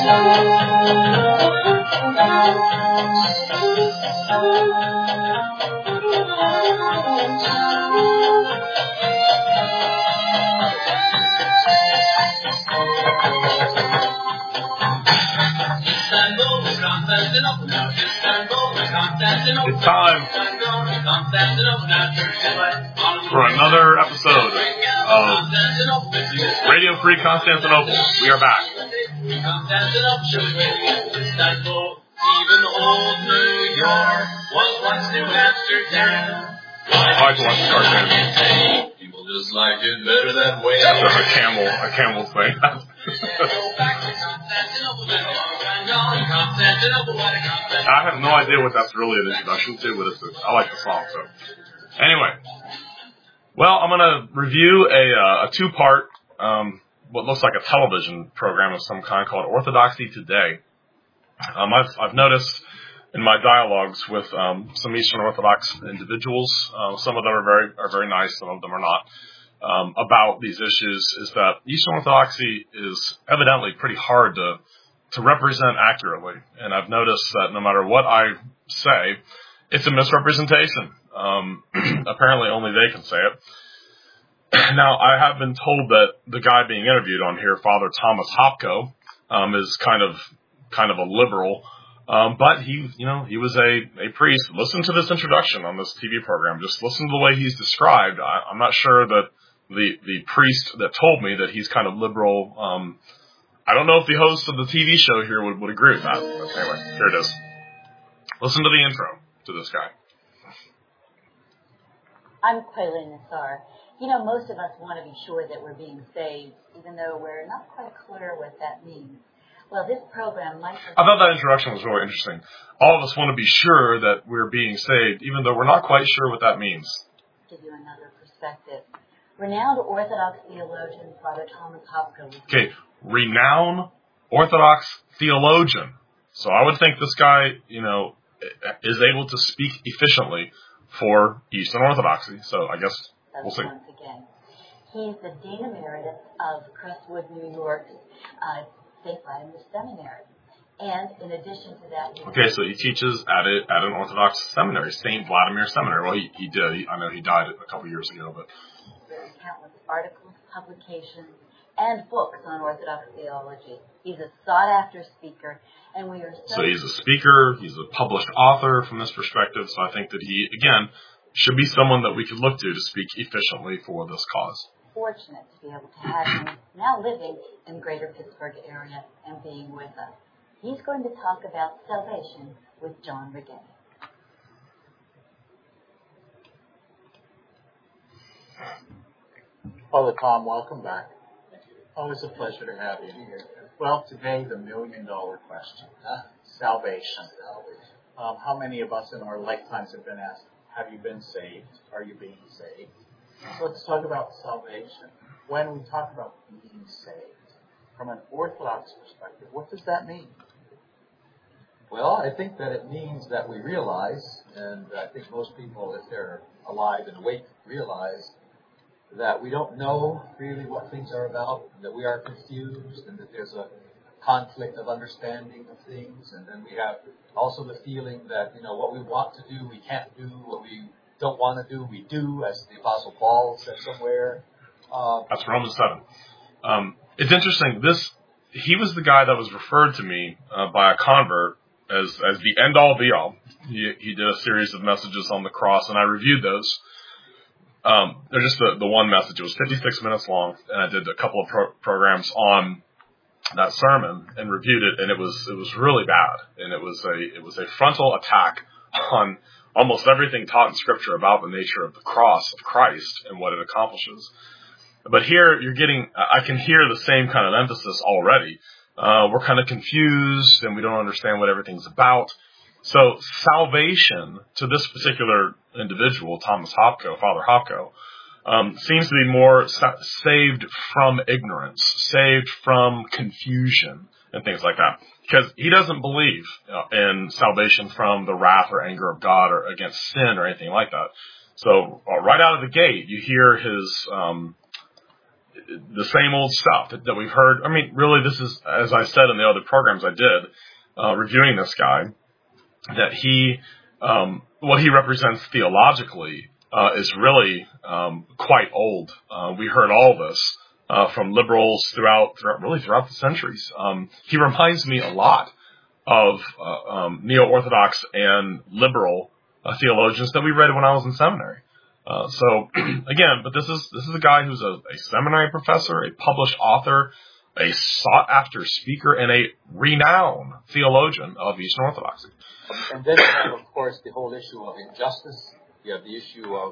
It's time for another episode of Radio Free Constantinople. We are back. Even old New York was once New Amsterdam. I like to watch the cartoon. People just like it better that way. That's a camel's thing. I have no idea what that's really an introduction to, but I like the song, so. Anyway. Well, I'm going to review a two-part, what looks like a television program of some kind called Orthodoxy Today. I've noticed in my dialogues with some Eastern Orthodox individuals, some of them are very nice, some of them are not, about these issues, is that Eastern Orthodoxy is evidently pretty hard to represent accurately. And I've noticed that no matter what I say, it's a misrepresentation. Apparently only they can say it. Now, I have been told that the guy being interviewed on here, Father Thomas Hopko, is kind of a liberal. But he was a priest. Listen to this introduction on this TV program. Just listen to the way he's described. I'm not sure that the priest that told me that he's kind of liberal, I don't know if the host of the TV show here would agree with that. But anyway, here it is. Listen to the intro to this guy. I'm Quaylen Nassar. Most of us want to be sure that we're being saved, even though we're not quite clear what that means. Well, this program might... I thought that introduction was really interesting. All of us want to be sure that we're being saved, even though we're not quite sure what that means. Give you another perspective. Renowned Orthodox theologian Father Thomas Hopko... Okay, renowned Orthodox theologian. So I would think this guy, is able to speak efficiently for Eastern Orthodoxy. So I guess we'll see. Once again. He's the Dean Emeritus of Crestwood, New York's St. Vladimir Seminary. And in addition to that... Okay, so he teaches at an Orthodox seminary, St. Vladimir Seminary. Well, he did. I know he died a couple years ago, but... There are countless articles, publications, and books on Orthodox theology. He's a sought-after speaker, and we are so he's a speaker, he's a published author from this perspective, so I think that he, again, should be someone that we could look to speak efficiently for this cause. Fortunate to be able to have him now living in the greater Pittsburgh area and being with us. He's going to talk about salvation with John Regay. Father Tom, welcome back. Always a pleasure to have you here. Well, today, the million-dollar question, salvation. How many of us in our lifetimes have been asked, have you been saved? Are you being saved? So let's talk about salvation. When we talk about being saved, from an Orthodox perspective, what does that mean? Well, I think that it means that we realize, and I think most people, if they're alive and awake, realize that we don't know really what things are about, and that we are confused, and that there's a conflict of understanding of things, and then we have also the feeling that, what we want to do, we can't do, what we don't want to do, we do, as the Apostle Paul said somewhere. That's Romans 7. It's interesting, he was the guy that was referred to me by a convert as the end-all, be-all. He did a series of messages on the cross, and I reviewed those. They're just the one message. It was 56 minutes long, and I did a couple of programs on that sermon and reviewed it, and it was really bad. And it was a frontal attack on almost everything taught in Scripture about the nature of the cross of Christ and what it accomplishes. But here I can hear the same kind of emphasis already. We're kind of confused, and we don't understand what everything's about. So salvation to this particular individual, Thomas Hopko, Father Hopko, seems to be more saved from ignorance, saved from confusion, and things like that. Because he doesn't believe in salvation from the wrath or anger of God or against sin or anything like that. So right out of the gate, you hear the same old stuff that we've heard. I mean, really, this is, as I said in the other programs I did, reviewing this guy, that he, what he represents theologically, is really, quite old. We heard all this, from liberals throughout the centuries. He reminds me a lot of, neo-Orthodox and liberal, theologians that we read when I was in seminary. So again, but this is a guy who's a seminary professor, a published author, a sought-after speaker, and a renowned theologian of Eastern Orthodoxy. And then you have, of course, the whole issue of injustice. You have the issue of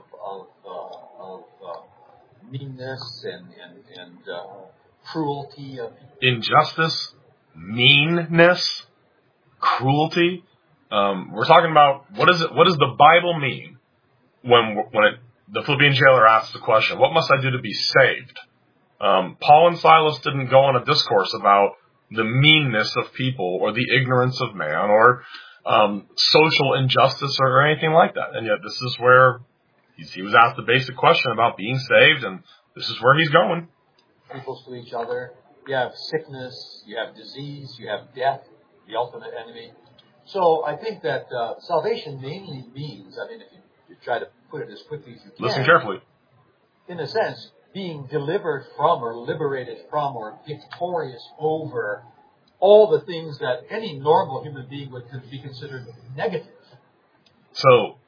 meanness and cruelty of injustice, meanness, cruelty. We're talking about what does the Bible mean when the Philippian jailer asks the question, "What must I do to be saved?" Paul and Silas didn't go on a discourse about the meanness of people or the ignorance of man or social injustice or anything like that. And yet this is where he was asked the basic question about being saved, and this is where he's going. Equals to each other. You have sickness, you have disease, you have death, the ultimate enemy. So I think that salvation mainly means, I mean, if you try to put it as quickly as you can. Listen carefully. In a sense, being delivered from or liberated from or victorious over all the things that any normal human being would be considered negative. So,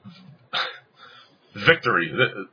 victory.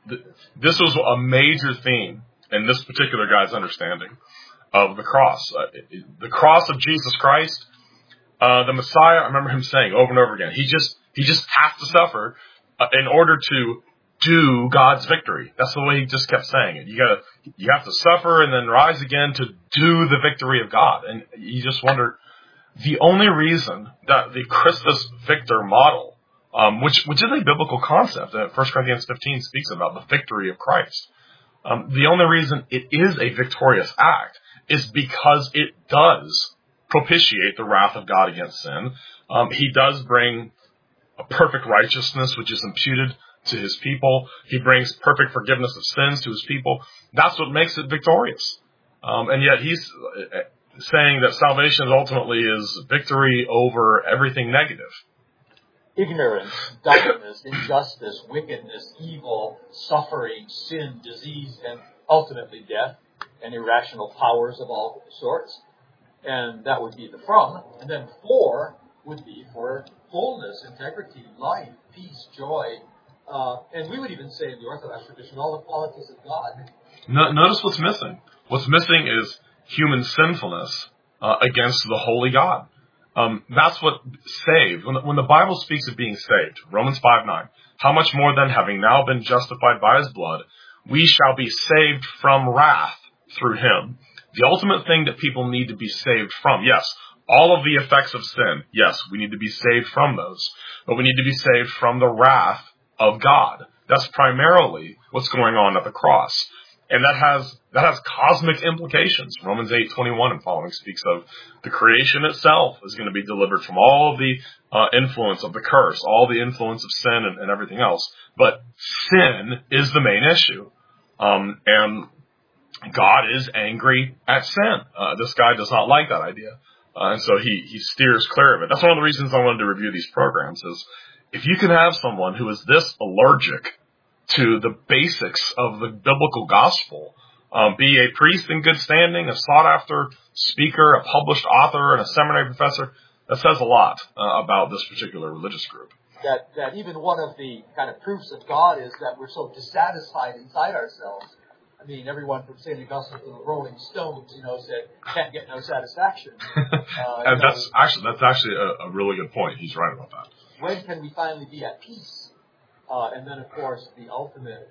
This was a major theme in this particular guy's understanding of the cross. The cross of Jesus Christ, the Messiah, I remember him saying over and over again, he just has to suffer in order to do God's victory. That's the way he just kept saying it. You have to suffer and then rise again to do the victory of God. And you just wonder, the only reason that the Christus Victor model, which is a biblical concept that 1 Corinthians 15 speaks about, the victory of Christ. The only reason it is a victorious act is because it does propitiate the wrath of God against sin. He does bring a perfect righteousness which is imputed to his people. He brings perfect forgiveness of sins to his people. That's what makes it victorious. And yet he's saying that salvation ultimately is victory over everything negative. Ignorance, darkness, injustice, wickedness, evil, suffering, sin, disease, and ultimately death, and irrational powers of all sorts. And that would be the from. And then for would be for wholeness, integrity, life, peace, joy. And we would even say in the Orthodox tradition, all the qualities of God. Notice what's missing. What's missing is human sinfulness against the holy God. That's what saved. When the Bible speaks of being saved, Romans 5:9, how much more then, having now been justified by his blood, we shall be saved from wrath through him. The ultimate thing that people need to be saved from, yes, all of the effects of sin, yes, we need to be saved from those, but we need to be saved from the wrath of God. That's primarily what's going on at the cross. And that has cosmic implications. Romans 8:21 and following speaks of the creation itself is going to be delivered from all of the influence of the curse, all the influence of sin and everything else. But sin is the main issue. And God is angry at sin. This guy does not like that idea. And so he steers clear of it. That's one of the reasons I wanted to review these programs is if you can have someone who is this allergic to the basics of the biblical gospel, be a priest in good standing, a sought-after speaker, a published author, and a seminary professor, that says a lot about this particular religious group. That even one of the kind of proofs of God is that we're so dissatisfied inside ourselves. I mean, everyone from St. Augustine to the Rolling Stones, said, can't get no satisfaction. And that's actually a really good point. He's right about that. When can we finally be at peace? And then, of course, the ultimate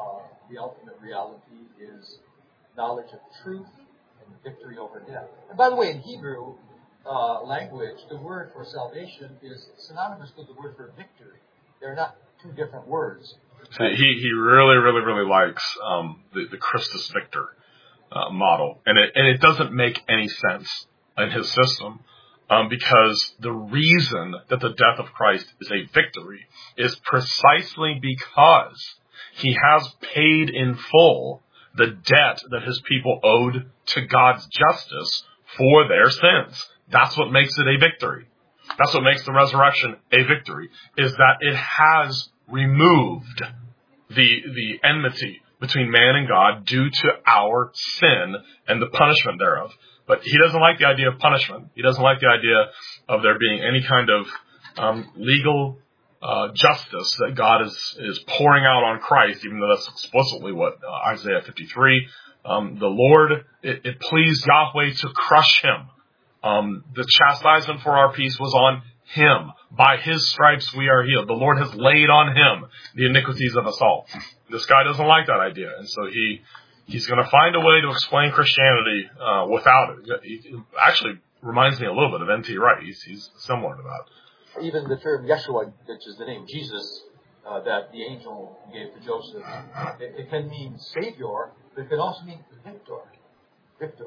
reality is knowledge of truth and victory over death. And by the way, in Hebrew language, the word for salvation is synonymous with the word for victory. They're not two different words. So he really, really, really likes the Christus Victor model, and it doesn't make any sense in his system. Because the reason that the death of Christ is a victory is precisely because he has paid in full the debt that his people owed to God's justice for their sins. That's what makes it a victory. That's what makes the resurrection a victory, is that it has removed the enmity between man and God due to our sin and the punishment thereof. But he doesn't like the idea of punishment. He doesn't like the idea of there being any kind of legal justice that God is pouring out on Christ, even though that's explicitly what Isaiah 53. The Lord, it pleased Yahweh to crush him. The chastisement for our peace was on him. By his stripes we are healed. The Lord has laid on him the iniquities of us all. This guy doesn't like that idea, and so he's going to find a way to explain Christianity without it. He actually reminds me a little bit of N.T. Wright. He's similar to that. Even the term Yeshua, which is the name Jesus, that the angel gave to Joseph, it can mean Savior, but it can also mean Victor.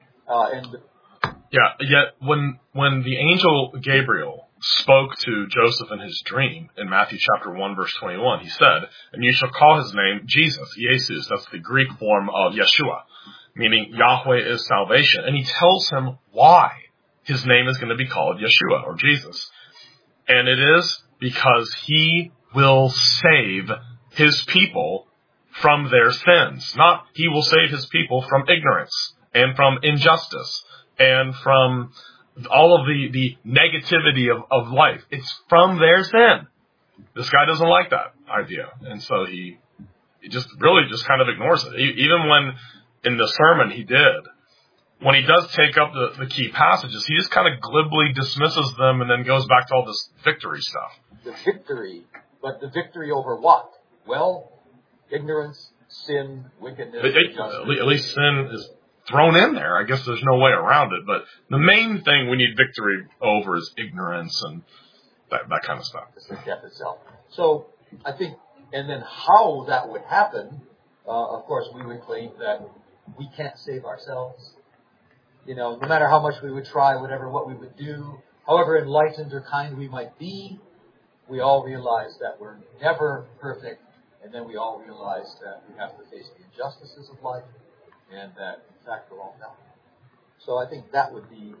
Yet when the angel Gabriel spoke to Joseph in his dream in Matthew chapter 1 verse 21, he said, "And you shall call his name Jesus," Jesus, that's the Greek form of Yeshua, meaning Yahweh is salvation. And he tells him why his name is going to be called Yeshua or Jesus. And it is because he will save his people from their sins. Not he will save his people from ignorance and from injustice and from all of the negativity of life. It's from their sin. This guy doesn't like that idea. And so he just really just kind of ignores it. Even when in the sermon he did, when he does take up the key passages, he just kind of glibly dismisses them and then goes back to all this victory stuff. The victory, but the victory over what? Well, ignorance, sin, wickedness. At least sin is thrown in there. I guess there's no way around it. But the main thing we need victory over is ignorance and that kind of stuff. It's the death itself. So I think, and then how that would happen, of course, we would claim that we can't save ourselves. No matter how much we would try, what we would do, however enlightened or kind we might be, we all realize that we're never perfect, and then we all realize that we have to face the injustices of life, and that, in fact, we're all dying. So I think that would be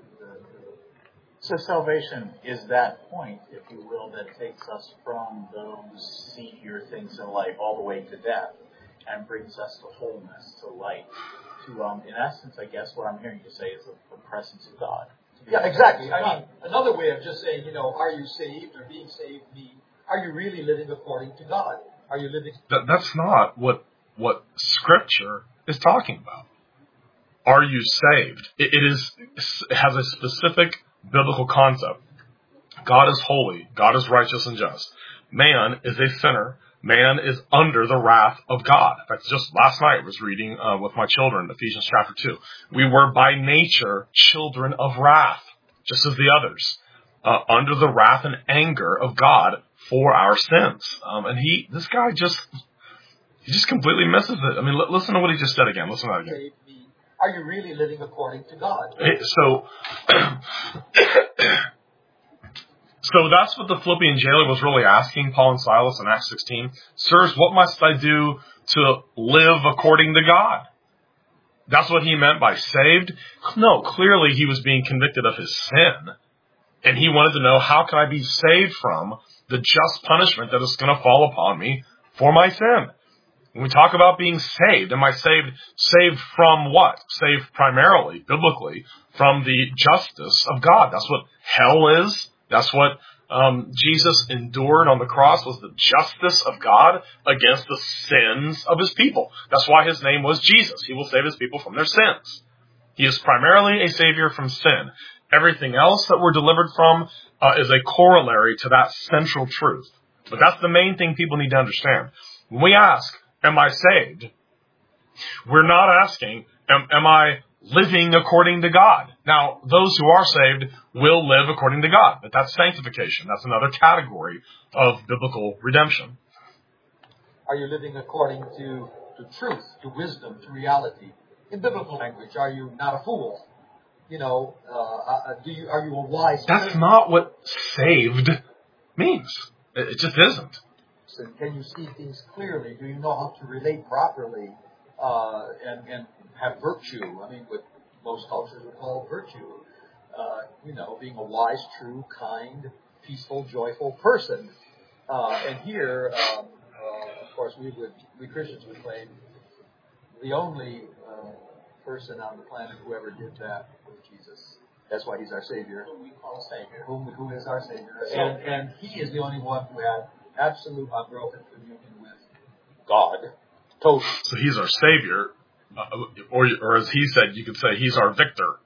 So salvation is that point, if you will, that takes us from those seedier things in life all the way to death and brings us to wholeness, to light. To, in essence, I guess what I'm hearing you say is the presence of God. Yeah, exactly. I mean, another way of just saying, are you saved or being saved mean, are you really living according to God? Are you living? That's not what Scripture is talking about. Are you saved? It has a specific biblical concept. God is holy. God is righteous and just. Man is a sinner. Man is under the wrath of God. In fact, just last night I was reading with my children, Ephesians chapter 2. We were by nature children of wrath, just as the others, under the wrath and anger of God for our sins. And this guy just completely misses it. I mean, listen to what he just said again. Listen to that again. Are you really living according to God? So that's what the Philippian jailer was really asking Paul and Silas in Acts 16. Sirs, what must I do to live according to God? That's what he meant by saved? No, clearly he was being convicted of his sin. And he wanted to know, how can I be saved from the just punishment that is going to fall upon me for my sin? When we talk about being saved, am I saved from what? Saved primarily, biblically, from the justice of God. That's what hell is. That's what Jesus endured on the cross, was the justice of God against the sins of his people. That's why his name was Jesus. He will save his people from their sins. He is primarily a savior from sin. Everything else that we're delivered from is a corollary to that central truth. But that's the main thing people need to understand. When we ask, am I saved? We're not asking, am I living according to God? Now, those who are saved will live according to God, but that's sanctification. That's another category of biblical redemption. Are you living according to truth, to wisdom, to reality? In biblical language, are you not a fool? Are you a wise person? That's not what saved means. It just isn't. So can you see things clearly? Do you know how to relate properly and have virtue. I mean, what most cultures would call virtue. Being a wise, true, kind, peaceful, joyful person. And here, of course, we Christians would claim the only person on the planet who ever did that was Jesus. That's why he's our Savior. Who we call Savior. Who is our Savior. And he is the only one who had absolute unbroken communion with God. Total. So he's our Savior, or as he said, you could say he's our victor.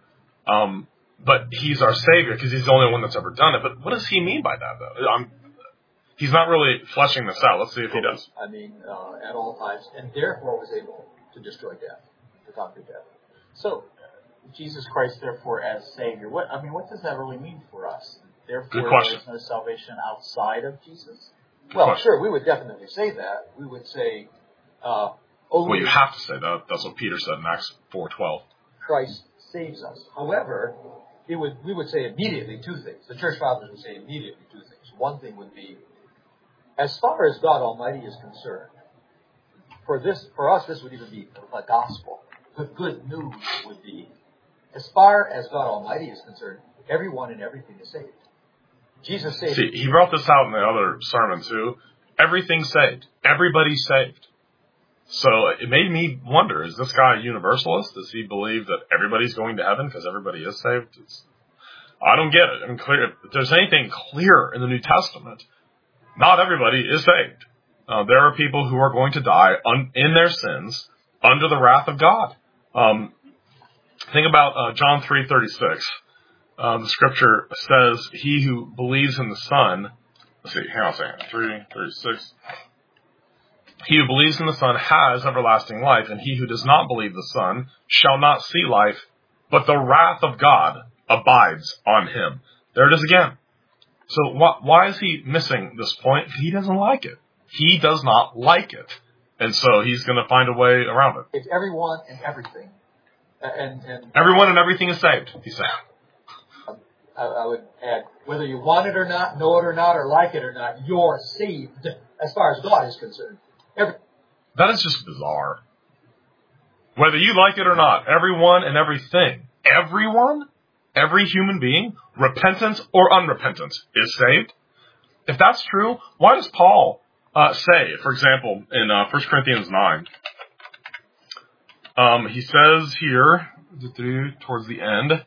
But he's our Savior because he's the only one that's ever done it. But what does he mean by that, though? He's not really fleshing this out. Let's see if he does. I mean, at all times, and therefore was able to destroy death, to conquer death. So, Jesus Christ, therefore, as Savior. What does that really mean for us? Therefore, Good question. There's no salvation outside of Jesus? Well, sure, we would definitely say that. We would say, only well, you have to say that. That's what Peter said in Acts 4:12. Christ saves us. However, we would say immediately two things. The church fathers would say immediately two things. One thing would be, as far as God Almighty is concerned, for us, this would even be the gospel. The good news would be, as far as God Almighty is concerned, everyone and everything is saved. Jesus saved. See, he brought this out in the other sermon too. Everything's saved. Everybody's saved. So it made me wonder, is this guy a universalist? Does he believe that everybody's going to heaven because everybody is saved? I don't get it. I mean, if there's anything clear in the New Testament, not everybody is saved. There are people who are going to die in their sins under the wrath of God. Think about John 3:36. The scripture says, he who believes in the Son, let's see, hang on a second, 3:36. He who believes in the Son has everlasting life, and he who does not believe the Son shall not see life, but the wrath of God abides on him. There it is again. So why is he missing this point? He doesn't like it. He does not like it. And so he's going to find a way around it. It's everyone and everything. And everyone and everything is saved, he said. I would add, whether you want it or not, know it or not, or like it or not, you're saved as far as God is concerned. That is just bizarre. Whether you like it or not, everyone and everything, everyone, every human being, repentant or unrepentant, is saved. If that's true, why does Paul say, for example, in 1 Corinthians 9, he says here, towards the end,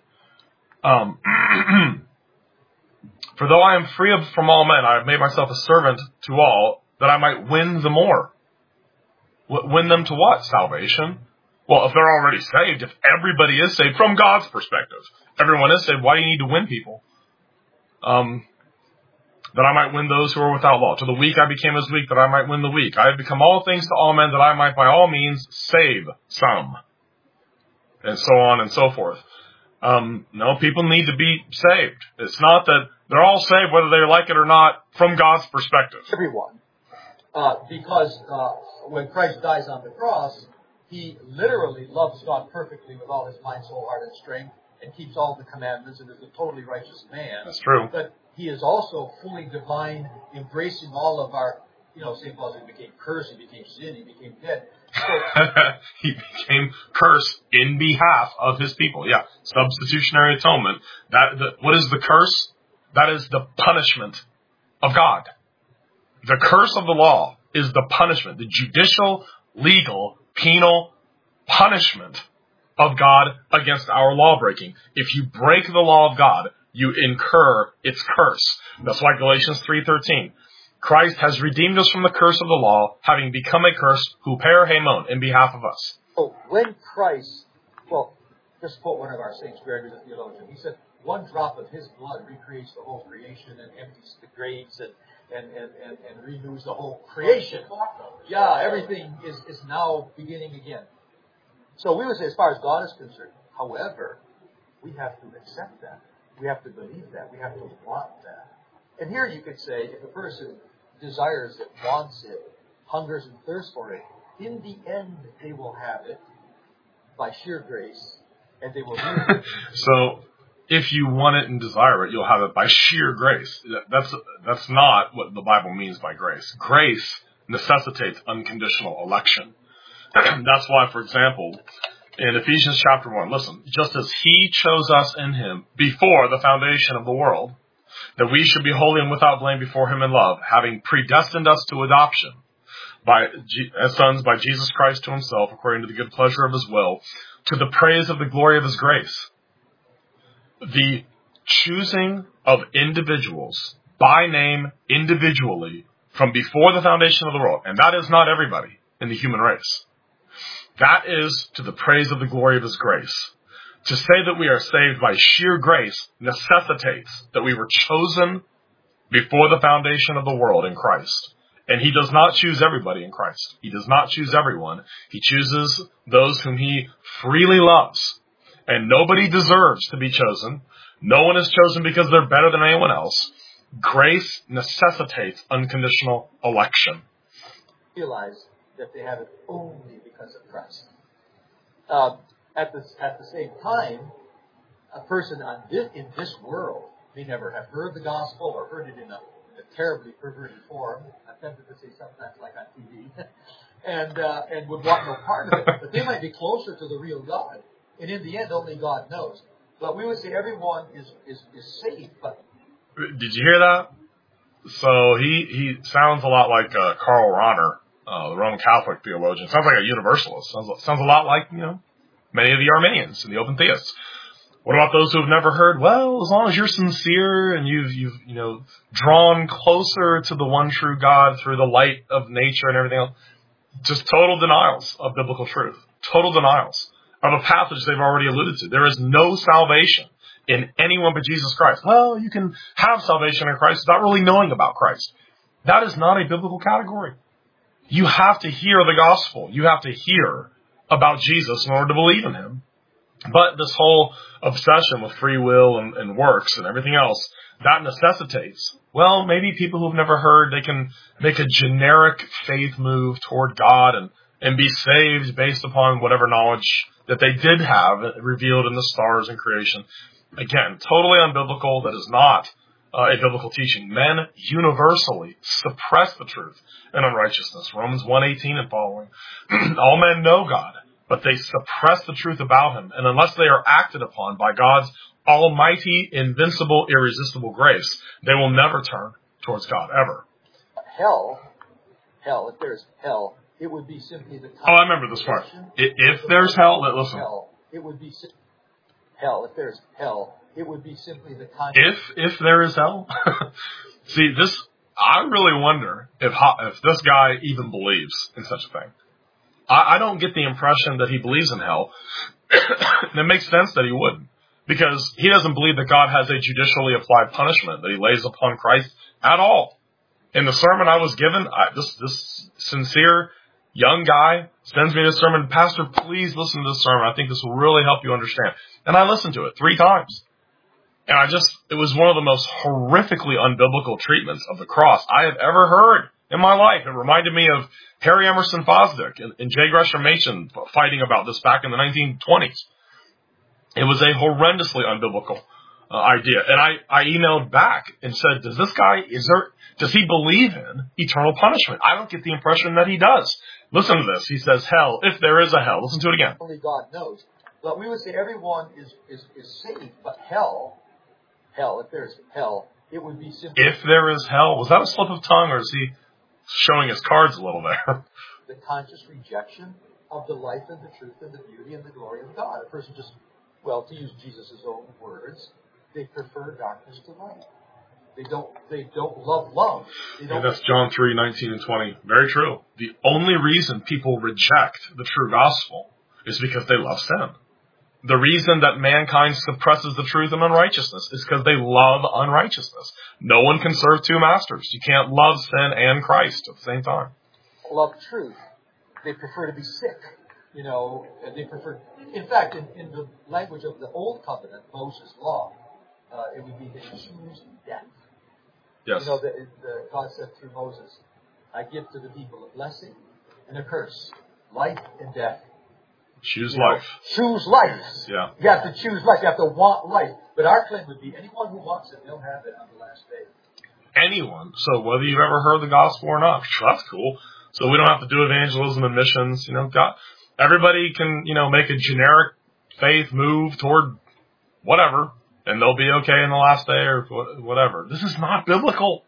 for though I am free from all men, I have made myself a servant to all, that I might win the more. Win them to what? Salvation? Well, if they're already saved, if everybody is saved from God's perspective, everyone is saved, why do you need to win people? That I might win those who are without law. To the weak I became as weak, that I might win the weak. I have become all things to all men, that I might by all means save some. And so on and so forth. No, people need to be saved. It's not that they're all saved, whether they like it or not, from God's perspective. Everyone. Because when Christ dies on the cross, he literally loves God perfectly with all his mind, soul, heart, and strength, and keeps all the commandments, and is a totally righteous man. That's true. But he is also fully divine, embracing all of our, St. Paul said he became cursed, he became sin, he became dead. So, he became cursed in behalf of his people. Yeah, substitutionary atonement. What is the curse? That is the punishment of God. The curse of the law is the punishment, the judicial, legal, penal punishment of God against our law breaking. If you break the law of God, you incur its curse. That's why Galatians 3:13. Christ has redeemed us from the curse of the law, having become a curse, huper haimon, in behalf of us. So when Christ, just quote one of our saints, Gregory the theologian, he said, one drop of his blood recreates the whole creation and empties the graves and renews the whole creation. Yeah, everything is now beginning again. So we would say, as far as God is concerned, however, we have to accept that. We have to believe that. We have to want that. And here you could say, if a person desires it, wants it, hungers and thirsts for it, in the end they will have it by sheer grace, and they will use it. So, if you want it and desire it, you'll have it by sheer grace. That's not what the Bible means by grace. Grace necessitates unconditional election. That's why, for example, in Ephesians chapter 1, listen, just as he chose us in him before the foundation of the world, that we should be holy and without blame before him in love, having predestined us to adoption as sons by Jesus Christ to himself, according to the good pleasure of his will, to the praise of the glory of his grace. The choosing of individuals by name individually from before the foundation of the world, and that is not everybody in the human race. That is to the praise of the glory of his grace. To say that we are saved by sheer grace necessitates that we were chosen before the foundation of the world in Christ. And he does not choose everybody in Christ. He does not choose everyone. He chooses those whom he freely loves. And nobody deserves to be chosen. No one is chosen because they're better than anyone else. Grace necessitates unconditional election. Realize that they have it only because of Christ. At the same time, a person in this world may never have heard the gospel or heard it in a terribly perverted form. I'm tempted to say sometimes like on TV, and would want no part of it. But they might be closer to the real God. And in the end, only God knows. But we would say everyone is saved. But did you hear that? So he sounds a lot like Karl Rahner, the Roman Catholic theologian. Sounds like a universalist. Sounds a lot like, many of the Arminians and the open theists. What about those who have never heard? Well, as long as you're sincere and you've drawn closer to the one true God through the light of nature and everything else, just total denials of biblical truth. Total denials of a passage they've already alluded to. There is no salvation in anyone but Jesus Christ. Well, you can have salvation in Christ without really knowing about Christ. That is not a biblical category. You have to hear the gospel. You have to hear about Jesus in order to believe in him. But this whole obsession with free will and works and everything else, that necessitates, well, maybe people who've never heard, they can make a generic faith move toward God and be saved based upon whatever knowledge that they did have revealed in the stars and creation. Again, totally unbiblical. That is not a biblical teaching. Men universally suppress the truth and unrighteousness. Romans 1:18 and following. All men know God, but they suppress the truth about him. And unless they are acted upon by God's almighty, invincible, irresistible grace, they will never turn towards God, ever. hell, if there's hell, it would be simply the... I remember this part. If there's hell, listen. It would be... Hell, if there's hell, it would be simply the... If there is hell? See, I really wonder if this guy even believes in such a thing. I don't get the impression that he believes in hell. And it makes sense that he wouldn't. Because he doesn't believe that God has a judicially applied punishment that he lays upon Christ at all. In the sermon I was given, this sincere young guy sends me this sermon. Pastor, please listen to this sermon. I think this will really help you understand. And I listened to it 3 times. And it was one of the most horrifically unbiblical treatments of the cross I have ever heard in my life. It reminded me of Harry Emerson Fosdick and J. Gresham Machen fighting about this back in the 1920s. It was a horrendously unbiblical idea. And I emailed back and said, does he believe in eternal punishment? I don't get the impression that he does. Listen to this. He says, hell, if there is a hell. Listen to it again. Only God knows. But we would say everyone is saved, but hell, if there's hell, it would be simply... If there is hell? Was that a slip of tongue, or is he showing his cards a little there? The conscious rejection of the life and the truth and the beauty and the glory of God. A person just, to use Jesus' own words, they prefer darkness to light. They don't love love. That's John 3:19 and 20. Very true. The only reason people reject the true gospel is because they love sin. The reason that mankind suppresses the truth and unrighteousness is because they love unrighteousness. No one can serve 2 masters. You can't love sin and Christ at the same time. Love truth. They prefer to be sick. They prefer... In fact, in the language of the Old Covenant, Moses' law, it would be they choose death. Yes. God said through Moses, I give to the people a blessing and a curse, life and death. Choose life. Choose life. Yeah. You have to choose life. You have to want life. But our claim would be anyone who wants it, they'll have it on the last day. Anyone. So whether you've ever heard the gospel or not, that's cool. so we don't have to do evangelism and missions. God, everybody can, make a generic faith move toward whatever, and they'll be okay in the last day or whatever. This is not biblical.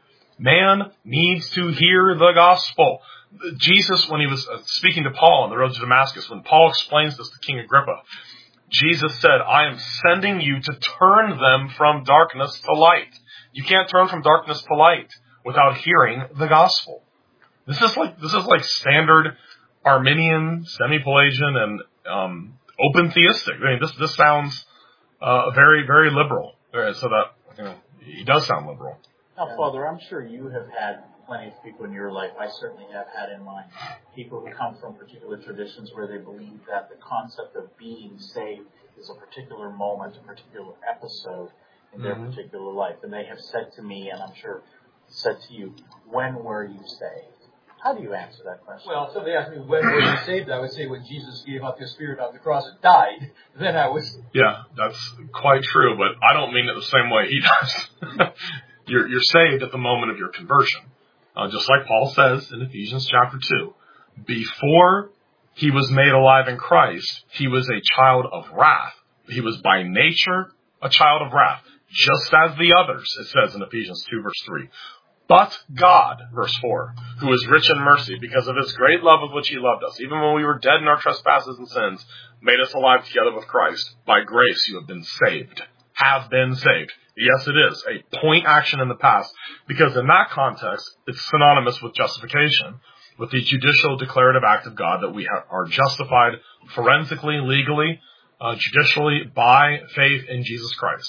Man needs to hear the gospel. Jesus, when he was speaking to Paul on the road to Damascus, when Paul explains this to King Agrippa, Jesus said, I am sending you to turn them from darkness to light. You can't turn from darkness to light without hearing the gospel. This is like standard Arminian, semi-Pelagian, and open theistic. I mean, this sounds very, very liberal. So that he does sound liberal. Now, Father, I'm sure you have had plenty of people in your life. I certainly have had in mind people who come from particular traditions where they believe that the concept of being saved is a particular moment, a particular episode in their particular life. And they have said to me, and I'm sure said to you, when were you saved? How do you answer that question? Well, if somebody asked me when were you saved, I would say when Jesus gave up his spirit on the cross and died. Then I was... Yeah, that's quite true, but I don't mean it the same way he does. You're saved at the moment of your conversion. Just like Paul says in Ephesians chapter 2. Before he was made alive in Christ, he was a child of wrath. He was by nature a child of wrath, just as the others, it says in Ephesians 2 verse 3. But God, verse 4, who is rich in mercy, because of his great love with which he loved us, even when we were dead in our trespasses and sins, made us alive together with Christ. By grace you have been saved. Have been saved. Yes, it is a point action in the past, because in that context, it's synonymous with justification, with the judicial declarative act of God that we are justified forensically, legally, judicially by faith in Jesus Christ.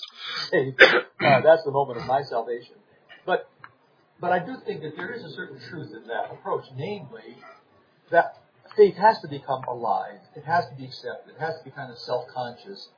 That's the moment of my salvation. But I do think that there is a certain truth in that approach, namely that faith has to become alive. It has to be accepted. It has to be kind of self-conscious.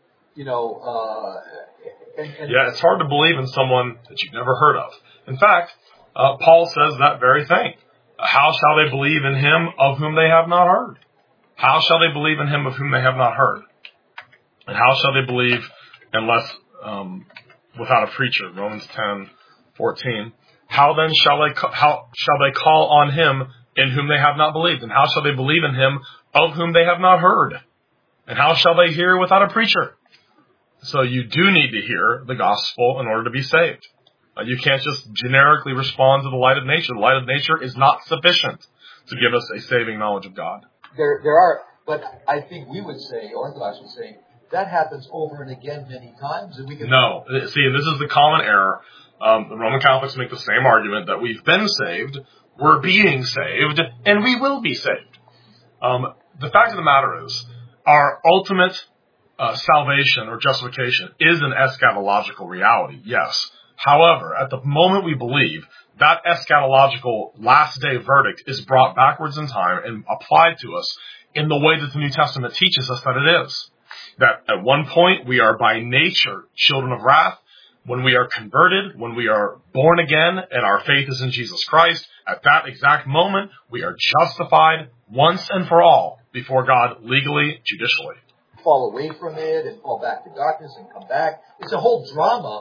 Yeah, it's hard to believe in someone that you've never heard of. In fact, Paul says that very thing. How shall they believe in him of whom they have not heard? How shall they believe in him of whom they have not heard? And how shall they believe unless without a preacher? Romans 10:14. How then shall they call on him in whom they have not believed? And how shall they believe in him of whom they have not heard? And how shall they hear without a preacher? So you do need to hear the gospel in order to be saved. You can't just generically respond to the light of nature. The light of nature is not sufficient to give us a saving knowledge of God. There are, but I think we would say, Orthodox would say, that happens over and again many times. And we can... No. See, this is the common error. The Roman Catholics make the same argument that we've been saved, we're being saved, and we will be saved. The fact of the matter is, our ultimate salvation or justification is an eschatological reality, yes. However, at the moment we believe, that eschatological last day verdict is brought backwards in time and applied to us in the way that the New Testament teaches us that it is. That at one point we are by nature children of wrath. When we are converted, when we are born again and our faith is in Jesus Christ, at that exact moment we are justified once and for all before God legally, judicially. Fall away from it and fall back to darkness and come back. It's a whole drama.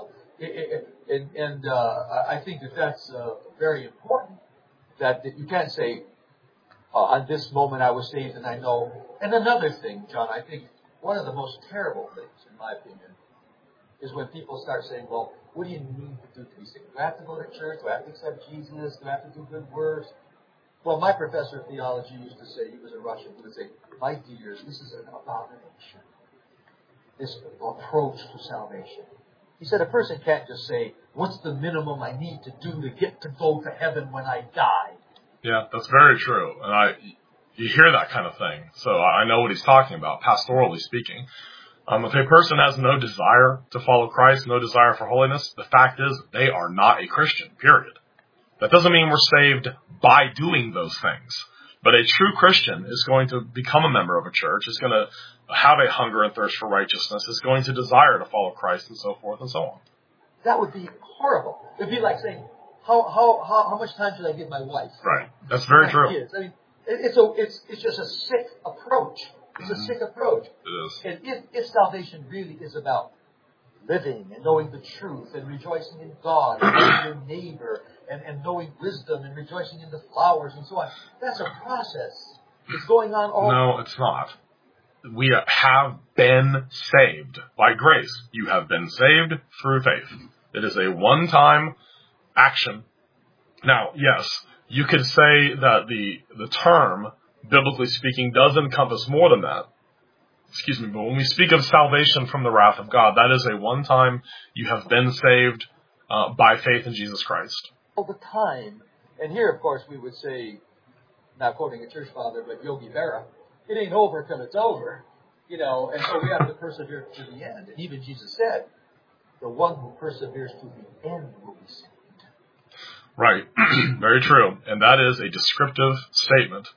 And I think that that's very important, that you can't say, on this moment I was saved and I know. And another thing, John, I think one of the most terrible things, in my opinion, is when people start saying, well, what do you need to do to be saved? Do I have to go to church? Do I have to accept Jesus? Do I have to do good works? Well, my professor of theology used to say, he was a Russian, he would say, my dears, this is an abomination, this approach to salvation. He said a person can't just say, what's the minimum I need to do to get to go to heaven when I die? Yeah, that's very true. And you hear that kind of thing. So I know what he's talking about, pastorally speaking. If a person has no desire to follow Christ, no desire for holiness, the fact is they are not a Christian, period. That doesn't mean we're saved by doing those things. But a true Christian is going to become a member of a church, is going to have a hunger and thirst for righteousness, is going to desire to follow Christ, and so forth and so on. That would be horrible. It would be like saying, how much time should I give my wife? Right. That's very true. Kids. I mean, it's just a sick approach. It's a sick approach. It is. And if salvation really is about living and knowing the truth and rejoicing in God and knowing your neighbor and knowing wisdom and rejoicing in the flowers and so on. That's a process. It's going on all. No, it's not. We have been saved by grace. You have been saved through faith. It is a one-time action. Now, yes, you could say that the term, biblically speaking, does encompass more than that. Excuse me, but when we speak of salvation from the wrath of God, that is a one-time, you have been saved by faith in Jesus Christ. All the time. And here, of course, we would say, not quoting a church father, but Yogi Berra, it ain't over till it's over. And so we have to persevere to the end. And even Jesus said, the one who perseveres to the end will be saved. Right. Very true. And that is a descriptive statement.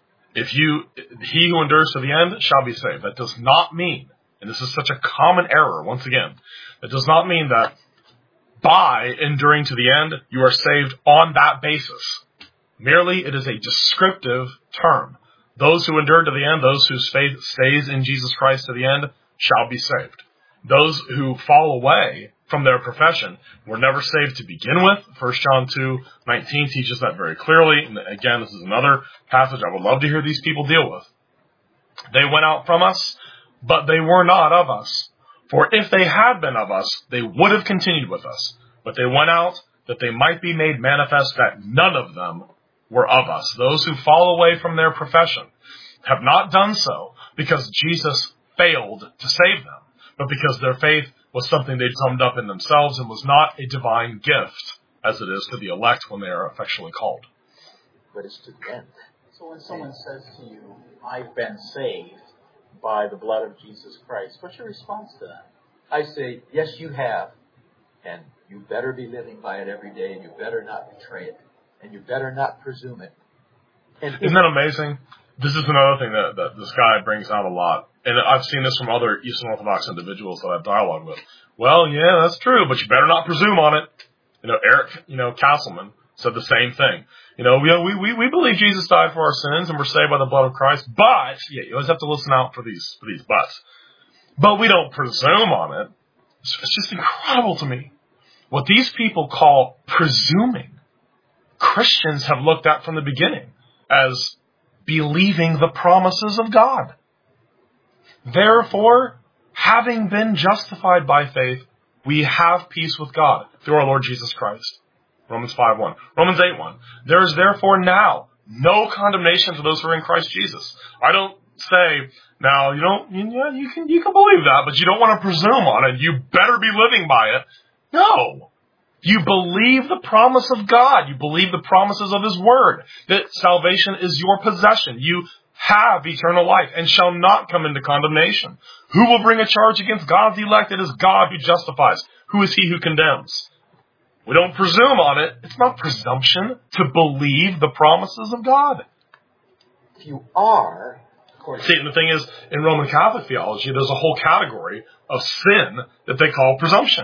He who endures to the end shall be saved. That does not mean, and this is such a common error, once again, that does not mean that by enduring to the end, you are saved on that basis. Merely, it is a descriptive term. Those who endure to the end, those whose faith stays in Jesus Christ to the end, shall be saved. Those who fall away from their profession were never saved to begin with. 1 John 2:19 teaches that very clearly. And again, this is another passage I would love to hear these people deal with. They went out from us, but they were not of us. For if they had been of us, they would have continued with us. But they went out that they might be made manifest that none of them were of us. Those who fall away from their profession have not done so because Jesus failed to save them, but because their faith was something they'd summed up in themselves and was not a divine gift, as it is to the elect when they are effectually called. But it's to the end. So when someone says to you, I've been saved by the blood of Jesus Christ, what's your response to that? I say, yes, you have. And you better be living by it every day, and you better not betray it. And you better not presume it. And isn't that amazing? This is another thing that this guy brings out a lot. And I've seen this from other Eastern Orthodox individuals that I've dialogued with. Well, yeah, that's true, but you better not presume on it. Eric, Castleman said the same thing. We believe Jesus died for our sins and we're saved by the blood of Christ, but, you always have to listen out for these buts. But we don't presume on it. It's just incredible to me. What these people call presuming, Christians have looked at from the beginning as believing the promises of God. Therefore, having been justified by faith, we have peace with God through our Lord Jesus Christ. Romans 5:1. Romans 8:1. There is therefore now no condemnation to those who are in Christ Jesus. I don't say, now, you can believe that, but you don't want to presume on it. You better be living by it. No. You believe the promise of God. You believe the promises of His Word, that salvation is your possession. You have eternal life and shall not come into condemnation. Who will bring a charge against God's elect? It is God who justifies. Who is He who condemns? We don't presume on it. It's not presumption to believe the promises of God. If you are... See, and the thing is, in Roman Catholic theology, there's a whole category of sin that they call presumption.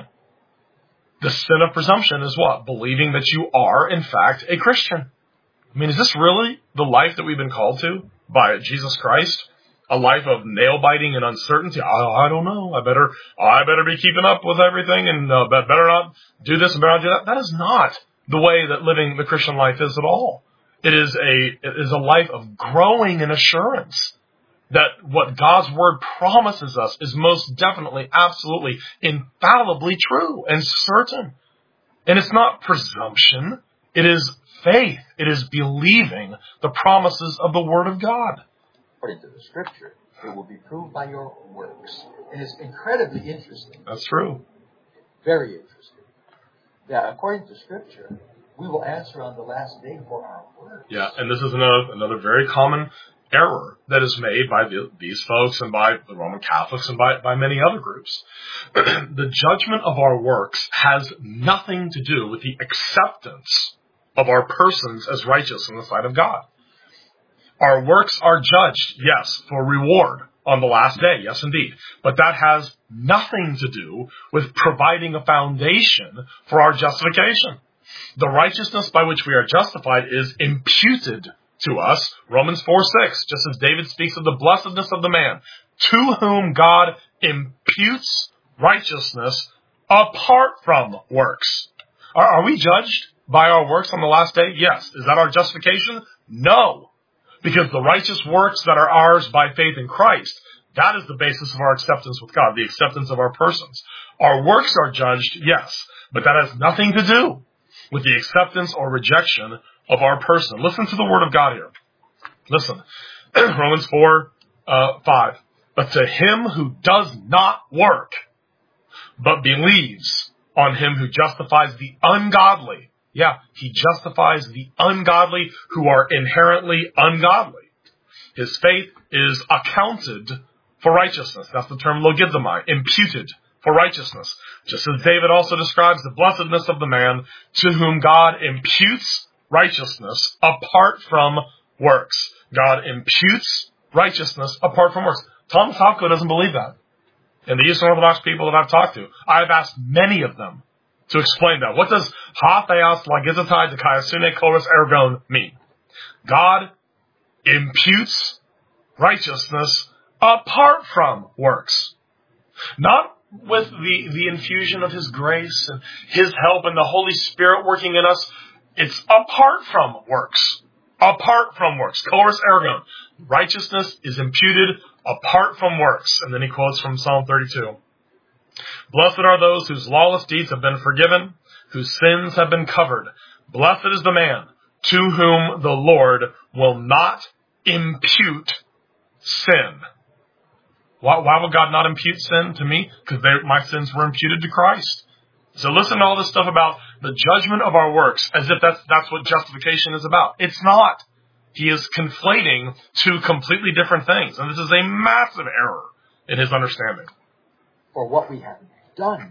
The sin of presumption is what? Believing that you are, in fact, a Christian. I mean, is this really the life that we've been called to by Jesus Christ? A life of nail-biting and uncertainty? I don't know. I better be keeping up with everything and better not do this and better not do that. That is not the way that living the Christian life is at all. It is a life of growing in assurance that what God's Word promises us is most definitely, absolutely, infallibly true and certain. And it's not presumption. It is faith. It is believing the promises of the Word of God. According to the Scripture, it will be proved by your works. And it's incredibly interesting. That's true. Very interesting. That according to Scripture, we will answer on the last day for our works. Yeah, and this is another very common error that is made by these folks and by the Roman Catholics and by many other groups. The judgment of our works has nothing to do with the acceptance of our persons as righteous in the sight of God. Our works are judged, yes, for reward on the last day, yes indeed. But that has nothing to do with providing a foundation for our justification. The righteousness by which we are justified is imputed to us, Romans 4:6, just as David speaks of the blessedness of the man, to whom God imputes righteousness apart from works. Are we judged by our works on the last day? Yes. Is that our justification? No. Because the righteous works that are ours by faith in Christ, that is the basis of our acceptance with God, the acceptance of our persons. Our works are judged, yes, but that has nothing to do with the acceptance or rejection of our person. Listen to the word of God here. Listen, Romans 4:5. But to him who does not work, but believes on him who justifies the ungodly. Yeah, he justifies the ungodly who are inherently ungodly. His faith is accounted for righteousness. That's the term logizomai, imputed for righteousness. Just as David also describes the blessedness of the man to whom God imputes righteousness apart from works. God imputes righteousness apart from works. Thomas Hopko doesn't believe that. And the Eastern Orthodox people that I've talked to, I've asked many of them to explain that. What does ha theos logizotai dikaiosune chloris ergon mean? God imputes righteousness apart from works. Not with the infusion of his grace and his help and the Holy Spirit working in us. It's apart from works. Apart from works. Chloris ergon. Righteousness is imputed apart from works. And then he quotes from Psalm 32. Blessed are those whose lawless deeds have been forgiven, whose sins have been covered. Blessed is the man to whom the Lord will not impute sin. Why would God not impute sin to me? Because my sins were imputed to Christ. So listen to all this stuff about the judgment of our works as if that's what justification is about. It's not. He is conflating two completely different things. And this is a massive error in his understanding. For what we have done.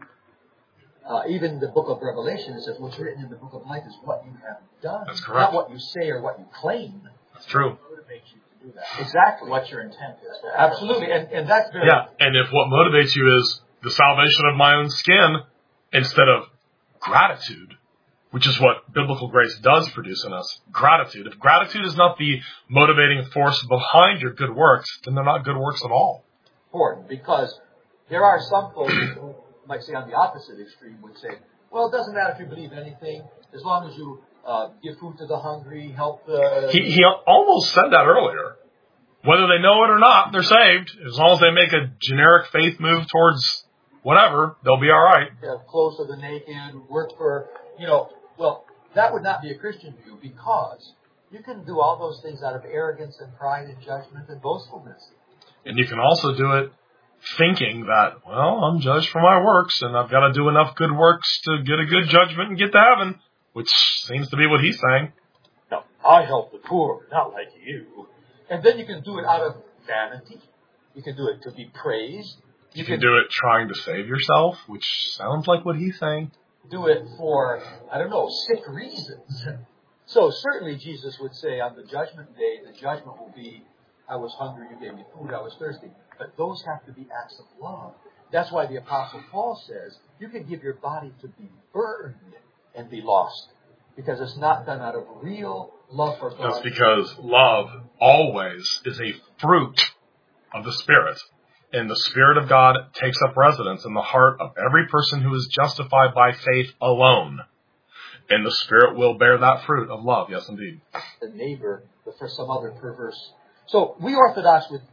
Even the book of Revelation, it says what's written in the book of life is what you have done. That's correct. Not what you say or what you claim. That's true. What motivates you to do that? Exactly. What your intent is. Absolutely. And that's very... Yeah, and if what motivates you is the salvation of my own skin instead of gratitude, which is what biblical grace does produce in us, gratitude. If gratitude is not the motivating force behind your good works, then they're not good works at all. Important, because there are some folks who might say on the opposite extreme would say, well, it doesn't matter if you believe anything, as long as you give food to the hungry, help the... He almost said that earlier. Whether they know it or not, they're saved. As long as they make a generic faith move towards whatever, they'll be all right. Have clothes for the naked, work for, well, that would not be a Christian view, because you can do all those things out of arrogance and pride and judgment and boastfulness. And you can also do it thinking that, well, I'm judged for my works, and I've got to do enough good works to get a good judgment and get to heaven, which seems to be what he's saying. No, I help the poor, not like you. And then you can do it out of vanity. You can do it to be praised. You can do it trying to save yourself, which sounds like what he's saying. Do it for, sick reasons. So certainly Jesus would say on the judgment day, the judgment will be, I was hungry, you gave me food, I was thirsty. But those have to be acts of love. That's why the Apostle Paul says, you can give your body to be burned and be lost. Because it's not done out of real love for God. That's because love always is a fruit of the Spirit. And the Spirit of God takes up residence in the heart of every person who is justified by faith alone. And the Spirit will bear that fruit of love. Yes, indeed. The neighbor, but for some other perverse. So we Orthodox would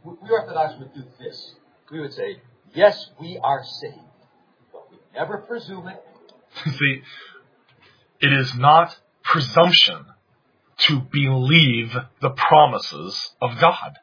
do this. We would say, yes, we are saved, but we never presume it. See, it is not presumption to believe the promises of God.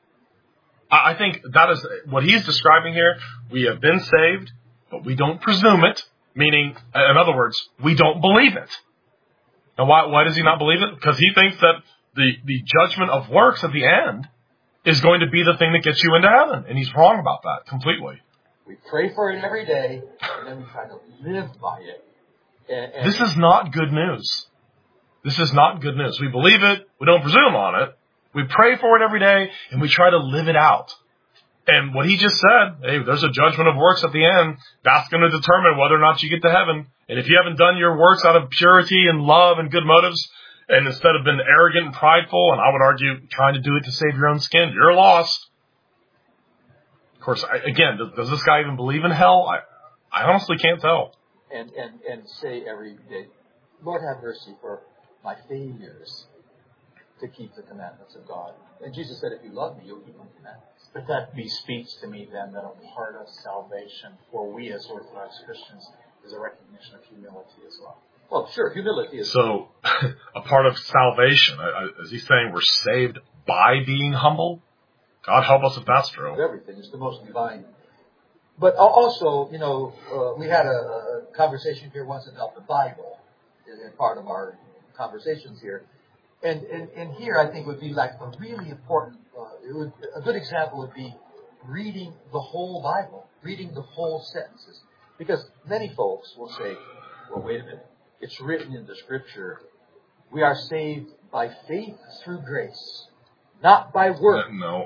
I think that is what he's describing here. We have been saved, but we don't presume it. Meaning, in other words, we don't believe it. Now, why does he not believe it? Because he thinks that the judgment of works at the end is going to be the thing that gets you into heaven. And he's wrong about that completely. We pray for it every day, and then we try to live by it. And this is not good news. This is not good news. We believe it. We don't presume on it. We pray for it every day, and we try to live it out. And what he just said, hey, there's a judgment of works at the end. That's going to determine whether or not you get to heaven. And if you haven't done your works out of purity and love and good motives, and instead of been arrogant and prideful, and I would argue trying to do it to save your own skin, you're lost. Of course, again, does this guy even believe in hell? I honestly can't tell. And say every day, Lord, have mercy for my failures to keep the commandments of God. And Jesus said, if you love me, you'll keep my commandments. But that bespeaks to me then that a part of salvation for we as Orthodox Christians is a recognition of humility as well. Well, sure, humility is... So, a part of salvation, is he saying we're saved by being humble? God help us if that's true. Everything is the most divine. But also, we had a conversation here once about the Bible in part of our conversations here. And here I think would be like a really important, a good example would be reading the whole Bible, reading the whole sentences. Because many folks will say, well, wait a minute, it's written in the Scripture, we are saved by faith through grace, not by work. No.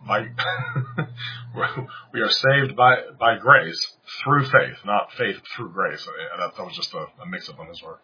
We are saved by grace through faith, not faith through grace. That was just a mix-up on his word.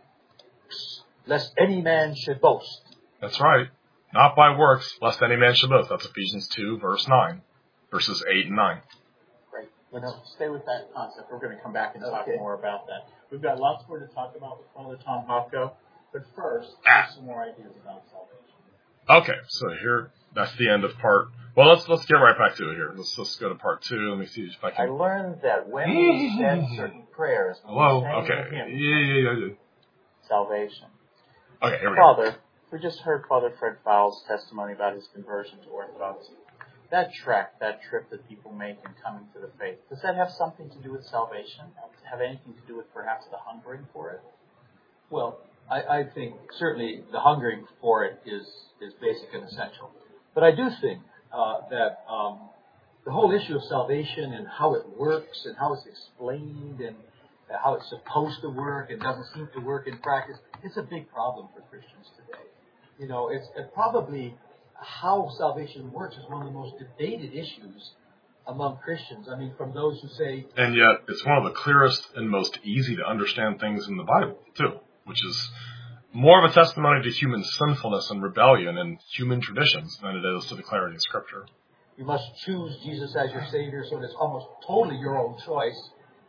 Lest any man should boast. That's right. Not by works, lest any man should boast. That's Ephesians 2, verse 9, verses 8 and 9. Great. Let's stay with that concept. We're going to come back and talk more about that. We've got lots more to talk about with Father Tom Hopko, but first, some more ideas about salvation. Okay, so here, that's the end of part. Well, let's get right back to it here. Let's go to part 2. Let me see if I can. I learned that when we said certain prayers, hello. Okay. Yeah. Salvation. Okay, here we go. Father, we just heard Father Fred Fowles' testimony about his conversion to Orthodoxy. That trek, that trip that people make in coming to the faith, does that have something to do with salvation? Have anything to do with perhaps the hungering for it? Well, I think certainly the hungering for it is basic and essential. But I do think that the whole issue of salvation and how it works and how it's explained and how it's supposed to work and doesn't seem to work in practice, it's a big problem for Christians today. It's probably how salvation works is one of the most debated issues among Christians. I mean, from those who say... And yet, it's one of the clearest and most easy to understand things in the Bible, too, which is more of a testimony to human sinfulness and rebellion and human traditions than it is to the clarity of Scripture. You must choose Jesus as your Savior, so it's almost totally your own choice.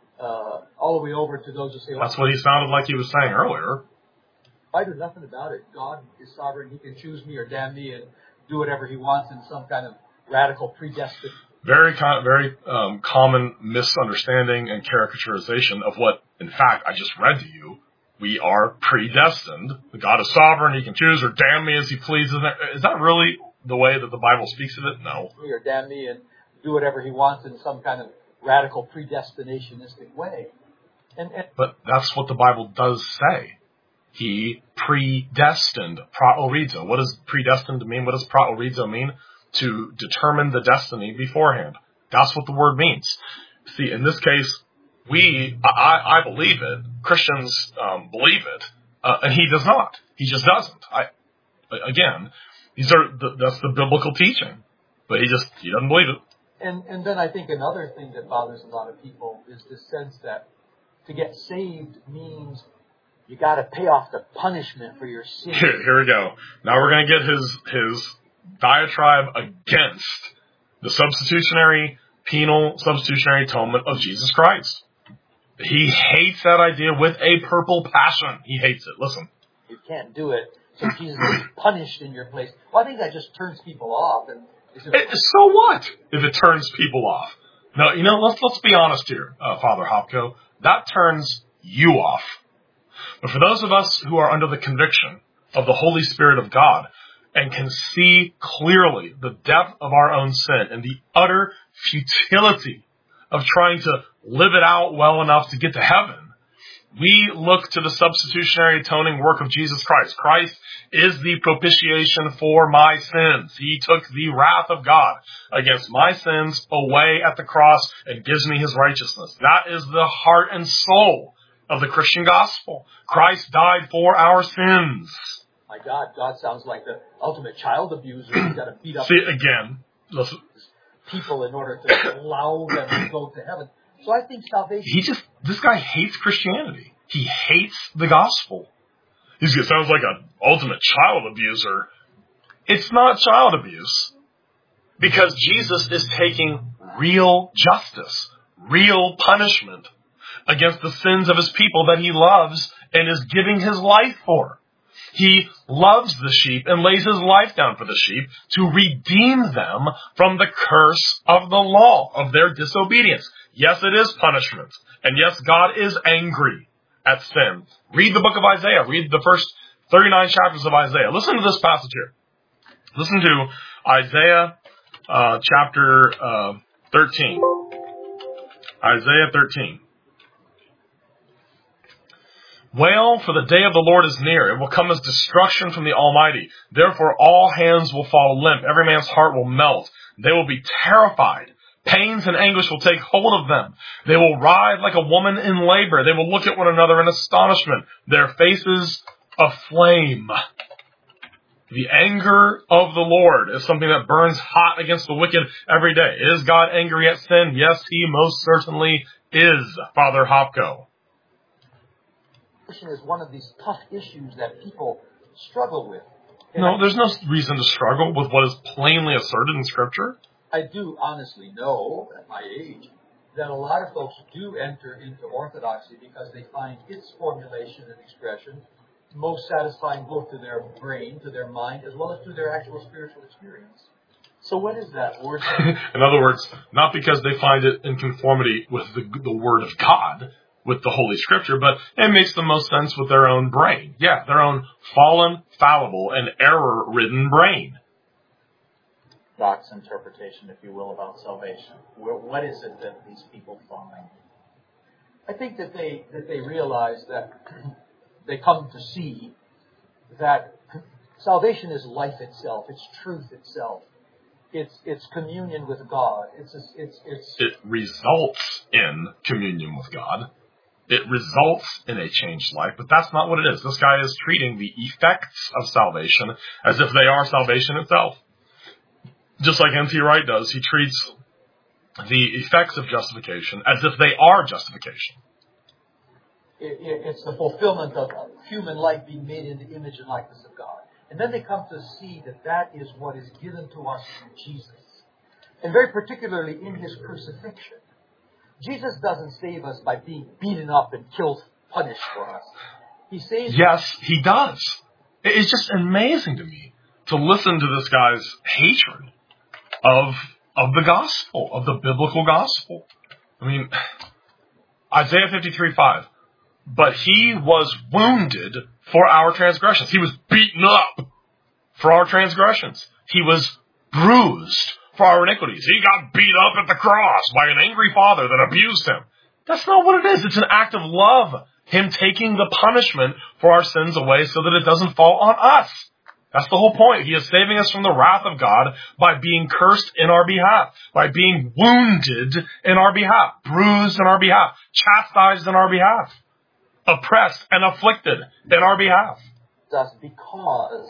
All the way over to those who say... That's what he sounded like he was saying earlier. I do nothing about it. God is sovereign. He can choose me or damn me and do whatever he wants in some kind of radical predestined... Very common misunderstanding and caricaturization of what, in fact, I just read to you. We are predestined. The God is sovereign. He can choose or damn me as he pleases. Is that really the way that the Bible speaks of it? No. Or damn me and do whatever he wants in some kind of radical predestinationistic way. But that's what the Bible does say. He predestined, proorizo. What does predestined mean? What does proorizo mean? To determine the destiny beforehand. That's what the word means. See, in this case, I believe it. Christians believe it, and he does not. He just doesn't. Again, that's the biblical teaching, but he doesn't believe it. And then I think another thing that bothers a lot of people is the sense that to get saved means you got to pay off the punishment for your sin. Here we go. Now we're going to get his diatribe against the penal substitutionary atonement of Jesus Christ. He hates that idea with a purple passion. He hates it. Listen. You can't do it, so Jesus is punished in your place. Well, I think that just turns people off. So what if it turns people off? No, let's be honest here, Father Hopko. That turns you off. But for those of us who are under the conviction of the Holy Spirit of God and can see clearly the depth of our own sin and the utter futility of trying to live it out well enough to get to heaven, we look to the substitutionary atoning work of Jesus Christ. Christ is the propitiation for my sins. He took the wrath of God against my sins away at the cross and gives me his righteousness. That is the heart and soul of the Christian gospel. Christ died for our sins. My God sounds like the ultimate child abuser. He's got to beat up listen. people in order to allow them to go to heaven. So I think salvation... This guy hates Christianity. He hates the gospel. It sounds like an ultimate child abuser. It's not child abuse. Because Jesus is taking real justice, real punishment against the sins of his people that he loves and is giving his life for. He loves the sheep and lays his life down for the sheep to redeem them from the curse of the law, of their disobedience. Yes, it is punishment. And yes, God is angry at sin. Read the book of Isaiah. Read the first 39 chapters of Isaiah. Listen to this passage here. Listen to Isaiah chapter 13. Isaiah 13. Wail, for the day of the Lord is near. It will come as destruction from the Almighty. Therefore all hands will fall limp. Every man's heart will melt. They will be terrified. Pains and anguish will take hold of them. They will writhe like a woman in labor. They will look at one another in astonishment, their faces aflame. The anger of the Lord is something that burns hot against the wicked every day. Is God angry at sin? Yes, he most certainly is, Father Hopko. Is one of these tough issues that people struggle with. No, there's no reason to struggle with what is plainly asserted in Scripture. I do honestly know, at my age, that a lot of folks do enter into orthodoxy because they find its formulation and expression most satisfying both to their brain, to their mind, as well as to their actual spiritual experience. So what is that word? In other words, not because they find it in conformity with the Word of God, with the Holy Scripture, but it makes the most sense with their own brain. Yeah, their own fallen, fallible, and error-ridden brain. Doc's interpretation, if you will, about salvation. What is it that these people find? I think that they realize that they come to see that salvation is life itself. It's truth itself. It's communion with God. It results in communion with God. It results in a changed life, but that's not what it is. This guy is treating the effects of salvation as if they are salvation itself. Just like N.T. Wright does, he treats the effects of justification as if they are justification. It's the fulfillment of human life being made in the image and likeness of God. And then they come to see that that is what is given to us through Jesus. And very particularly in his crucifixion. Jesus doesn't save us by being beaten up and killed, punished for us. He saves us. Yes, he does. It's just amazing to me to listen to this guy's hatred of the gospel, of the biblical gospel. I mean, Isaiah 53:5. But he was wounded for our transgressions. He was beaten up for our transgressions. He was bruised for our iniquities. He got beat up at the cross by an angry father that abused him. That's not what it is. It's an act of love. Him taking the punishment for our sins away so that it doesn't fall on us. That's the whole point. He is saving us from the wrath of God by being cursed in our behalf, by being wounded in our behalf, bruised in our behalf, chastised in our behalf, oppressed and afflicted in our behalf. Just because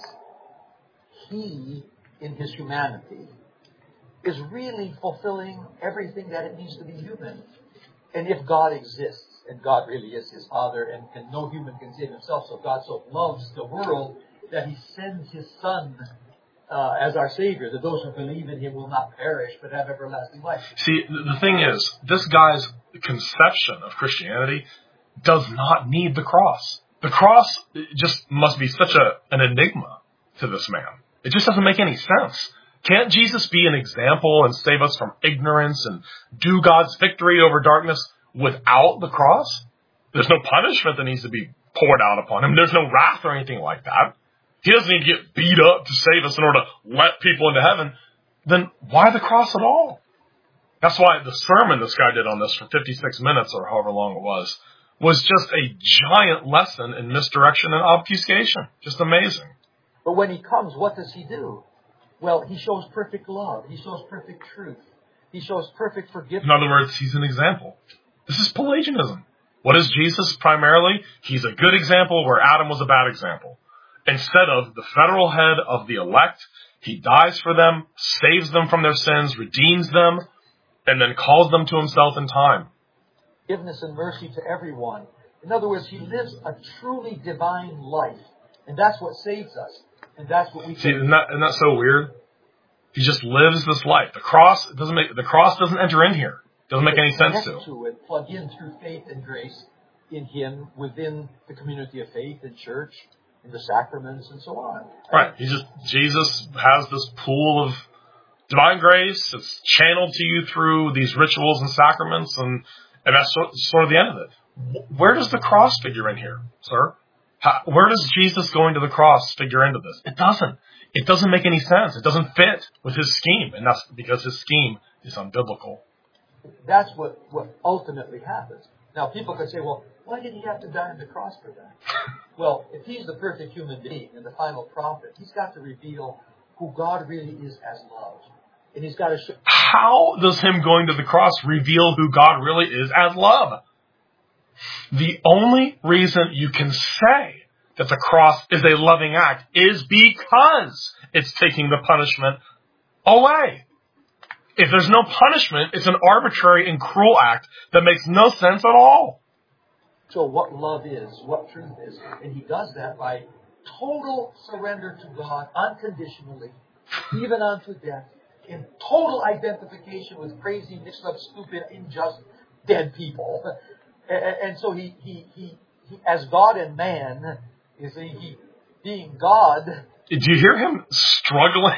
he, in his humanity, is really fulfilling everything that it means to be human. And if God exists, and God really is his Father, and no human can save himself, so God so loves the world that he sends his Son as our Savior, that those who believe in him will not perish, but have everlasting life. See, the thing is, this guy's conception of Christianity does not need the cross. The cross just must be such an enigma to this man. It just doesn't make any sense. Can't Jesus be an example and save us from ignorance and do God's victory over darkness without the cross? There's no punishment that needs to be poured out upon him. There's no wrath or anything like that. He doesn't need to get beat up to save us in order to let people into heaven. Then why the cross at all? That's why the sermon this guy did on this for 56 minutes or however long it was just a giant lesson in misdirection and obfuscation. Just amazing. But when he comes, what does he do? Well, he shows perfect love. He shows perfect truth. He shows perfect forgiveness. In other words, he's an example. This is Pelagianism. What is Jesus primarily? He's a good example where Adam was a bad example. Instead of the federal head of the elect, he dies for them, saves them from their sins, redeems them, and then calls them to himself in time. Forgiveness and mercy to everyone. In other words, he lives a truly divine life. And that's what saves us. And that's what we see. Isn't that so weird? He just lives this life. The cross doesn't enter in here. Doesn't make any sense to and plug in through faith and grace in Him within the community of faith and church, in the sacraments and so on. Right. Jesus has this pool of divine grace. It's channeled to you through these rituals and sacraments, and that's sort of the end of it. Where does the cross figure in here, sir? Where does Jesus going to the cross figure into this? It doesn't. It doesn't make any sense. It doesn't fit with his scheme, and that's because his scheme is unbiblical. That's what ultimately happens. Now, people could say, well, why did he have to die on the cross for that? Well, if he's the perfect human being and the final prophet, he's got to reveal who God really is as love. And he's got to show... How does him going to the cross reveal who God really is as love? The only reason you can say that the cross is a loving act is because it's taking the punishment away. If there's no punishment, it's an arbitrary and cruel act that makes no sense at all. So what love is, what truth is. And he does that by total surrender to God unconditionally, even unto death, in total identification with crazy, mixed up, stupid, unjust, dead people. And so he as God and man, he being God. Did you hear him struggling?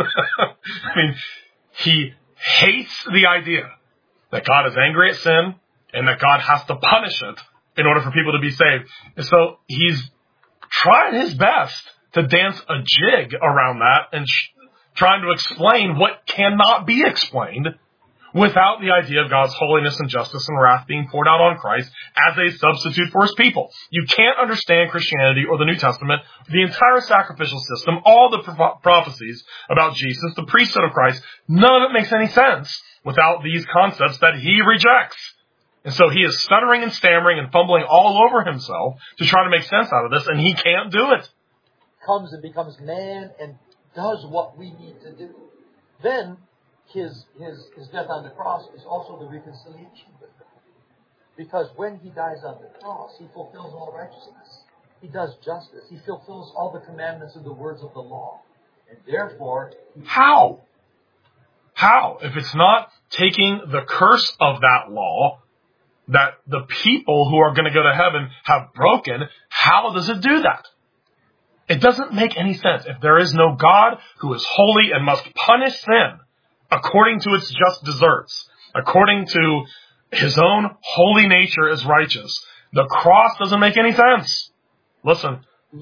I mean, he hates the idea that God is angry at sin and that God has to punish it in order for people to be saved. And so he's trying his best to dance a jig around that and trying to explain what cannot be explained without the idea of God's holiness and justice and wrath being poured out on Christ as a substitute for his people. You can't understand Christianity or the New Testament, the entire sacrificial system, all the prophecies about Jesus, the priesthood of Christ. None of it makes any sense without these concepts that he rejects. And so he is stuttering and stammering and fumbling all over himself to try to make sense out of this, and he can't do it. Comes and becomes man and does what we need to do. Then his death on the cross is also the reconciliation with God. Because when he dies on the cross, he fulfills all righteousness. He does justice. He fulfills all the commandments and the words of the law. And therefore... How? If it's not taking the curse of that law that the people who are going to go to heaven have broken, how does it do that? It doesn't make any sense. If there is no God who is holy and must punish sin according to its just deserts, according to his own holy nature is righteous, the cross doesn't make any sense. Listen.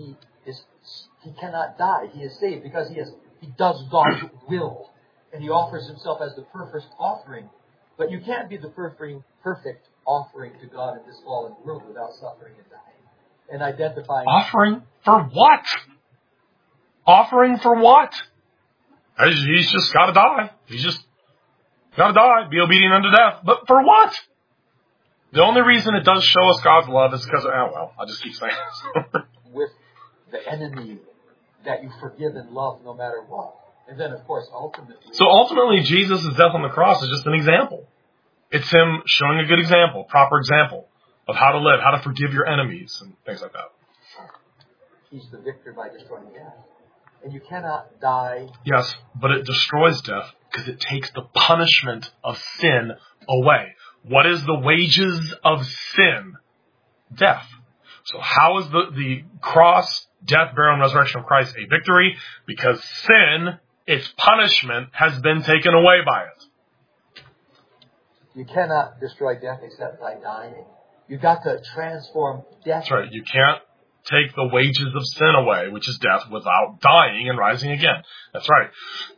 He cannot die. He is saved because he does God's will. And he offers himself as the perfect offering. But you can't be the perfect offering to God in this fallen world without suffering and dying. And identifying... Offering for what? Offering for what? He's just got to die. He's just got to die, be obedient unto death. But for what? The only reason it does show us God's love is because, I just keep saying this. With the enemy that you forgive and love no matter what. And then, of course, ultimately... So ultimately, Jesus' death on the cross is just an example. It's him showing a good example, proper example of how to live, how to forgive your enemies, and things like that. He's the victor by destroying death. And you cannot die... Yes, but it destroys death because it takes the punishment of sin away. What is the wages of sin? Death. So how is the cross, death, burial, and resurrection of Christ a victory? Because sin, its punishment, has been taken away by it. You cannot destroy death except by dying. You've got to transform death. That's right. You can't take the wages of sin away, which is death, without dying and rising again. That's right.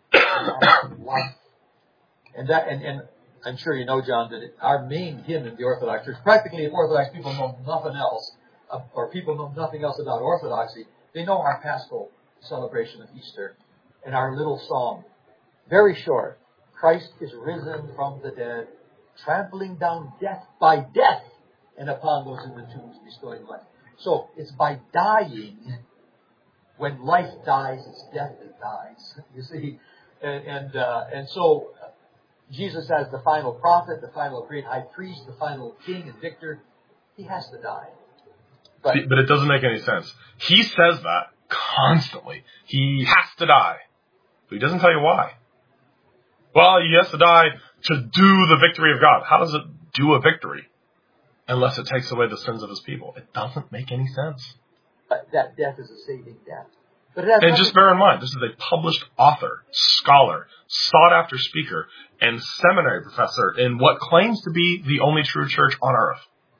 And I'm sure you know, John, that our main hymn in the Orthodox Church, practically if Orthodox people know nothing else, or people know nothing else about Orthodoxy, they know our Paschal celebration of Easter and our little song. Very short. Christ is risen from the dead, trampling down death by death, and upon those in the tombs bestowing life. So it's by dying, when life dies, it's death that dies. You see, and so Jesus as the final prophet, the final great high priest, the final king and victor, he has to die. But it doesn't make any sense. He says that constantly. He has to die. But he doesn't tell you why. Well, he has to die to do the victory of God. How does it do a victory unless it takes away the sins of his people? It doesn't make any sense. That death is a saving death. But it has And just bear in mind, this is a published author, scholar, sought-after speaker, and seminary professor in what claims to be the only true church on earth.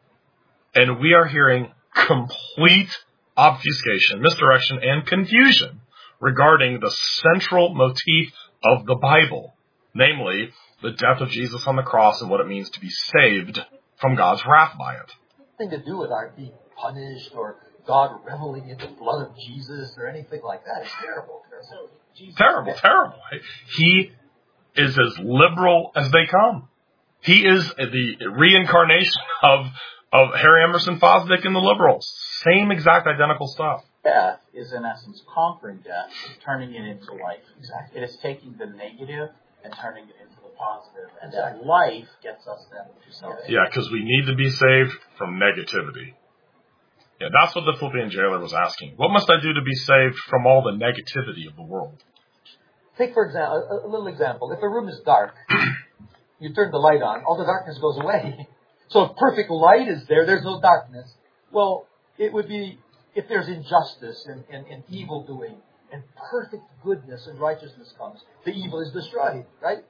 And we are hearing complete obfuscation, misdirection, and confusion regarding the central motif of the Bible, namely the death of Jesus on the cross and what it means to be saved from God's wrath by it. Nothing to do with our being punished or God reveling in the blood of Jesus or anything like that. It's terrible. Terrible. He is as liberal as they come. He is the reincarnation of Harry Emerson Fosdick and the liberals. Same exact identical stuff. Death is in essence conquering death, turning it into life. Exactly. It is taking the negative and turning it into the positive. And that life gets us then to salvation. Yeah, because we need to be saved from negativity. Yeah, that's what the Philippian jailer was asking. What must I do to be saved from all the negativity of the world? Take, for example, a little example. If a room is dark, you turn the light on, all the darkness goes away. So if perfect light is there, there's no darkness. Well, it would be if there's injustice and evil doing, and perfect goodness and righteousness comes, the evil is destroyed, right?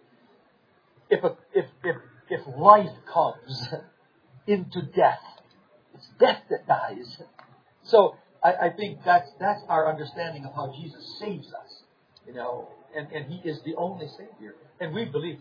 If life comes into death, it's death that dies. So I think that's our understanding of how Jesus saves us, and He is the only Savior, and we believe.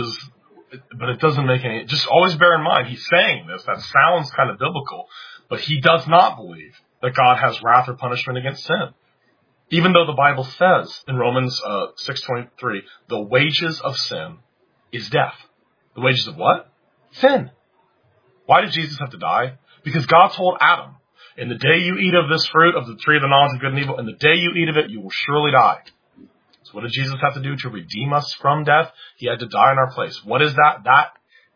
But it doesn't make any. Just always bear in mind, he's saying this. That sounds kind of biblical, but he does not believe that God has wrath or punishment against sin. Even though the Bible says in Romans 6:23, the wages of sin is death. The wages of what? Sin. Why did Jesus have to die? Because God told Adam, in the day you eat of this fruit of the tree of the knowledge of good and evil, in the day you eat of it, you will surely die. So what did Jesus have to do to redeem us from death? He had to die in our place. What is that? That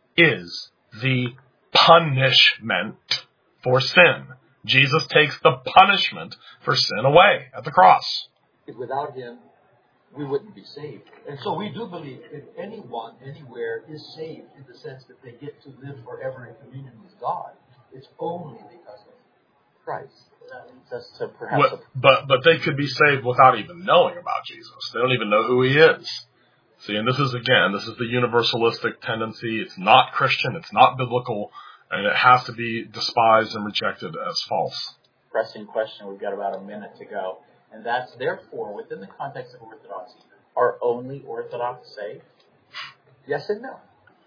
is the punishment for sin. Jesus takes the punishment for sin away at the cross. Without Him, we wouldn't be saved. And so we do believe if anyone, anywhere is saved in the sense that they get to live forever in communion with God, it's only because of Christ. That leads us to perhaps... But they could be saved without even knowing about Jesus. They don't even know who He is. See, and this is the universalistic tendency. It's not Christian, it's not biblical, and it has to be despised and rejected as false. Pressing question, we've got about a minute to go. And that's, therefore, within the context of Orthodoxy, are only Orthodox saved? Yes and no.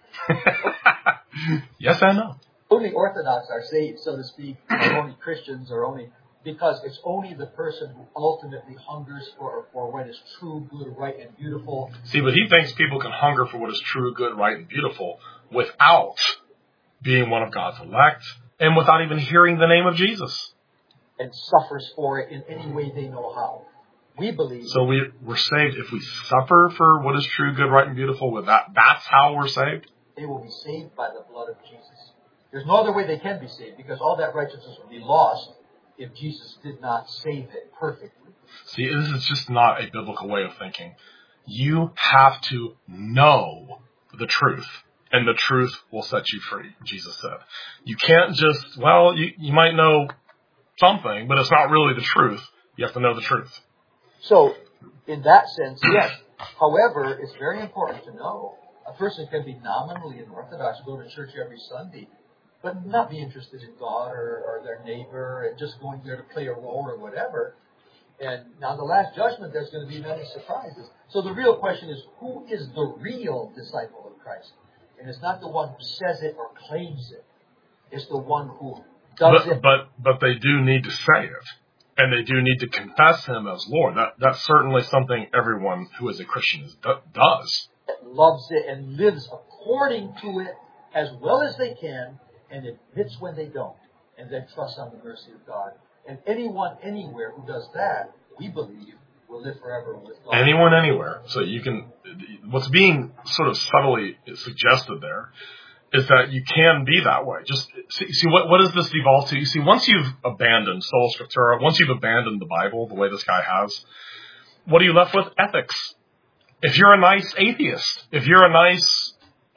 Yes and no. Only Orthodox are saved, so to speak, or only Christians, or only... Because it's only the person who ultimately hungers for what is true, good, right, and beautiful. See, but he thinks people can hunger for what is true, good, right, and beautiful without being one of God's elect and without even hearing the name of Jesus. And suffers for it in any way they know how. We believe... So we're saved if we suffer for what is true, good, right, and beautiful. With that's how we're saved? They will be saved by the blood of Jesus. There's no other way they can be saved, because all that righteousness would be lost if Jesus did not save it perfectly. See, this is just not a biblical way of thinking. You have to know the truth, and the truth will set you free, Jesus said. You can't just, you might know something, but it's not really the truth. You have to know the truth. So, in that sense, yes. However, it's very important to know a person can be nominally an Orthodox, go to church every Sunday, but not be interested in God or their neighbor and just going there to play a role or whatever. And now the last judgment, there's going to be many surprises. So the real question is, who is the real disciple of Christ? And it's not the one who says it or claims it. It's the one who does it. But they do need to say it. And they do need to confess Him as Lord. That's certainly something everyone who is a Christian does. Loves it and lives according to it as well as they can, and admits when they don't, and then trusts on the mercy of God. And anyone, anywhere who does that, we believe, will live forever with God. Anyone, anywhere. So you can, what's being sort of subtly suggested there is that you can be that way. Just see what does this evolve to? You see, once you've abandoned sola scriptura, once you've abandoned the Bible the way this guy has, what are you left with? Ethics. If you're a nice atheist, if you're a nice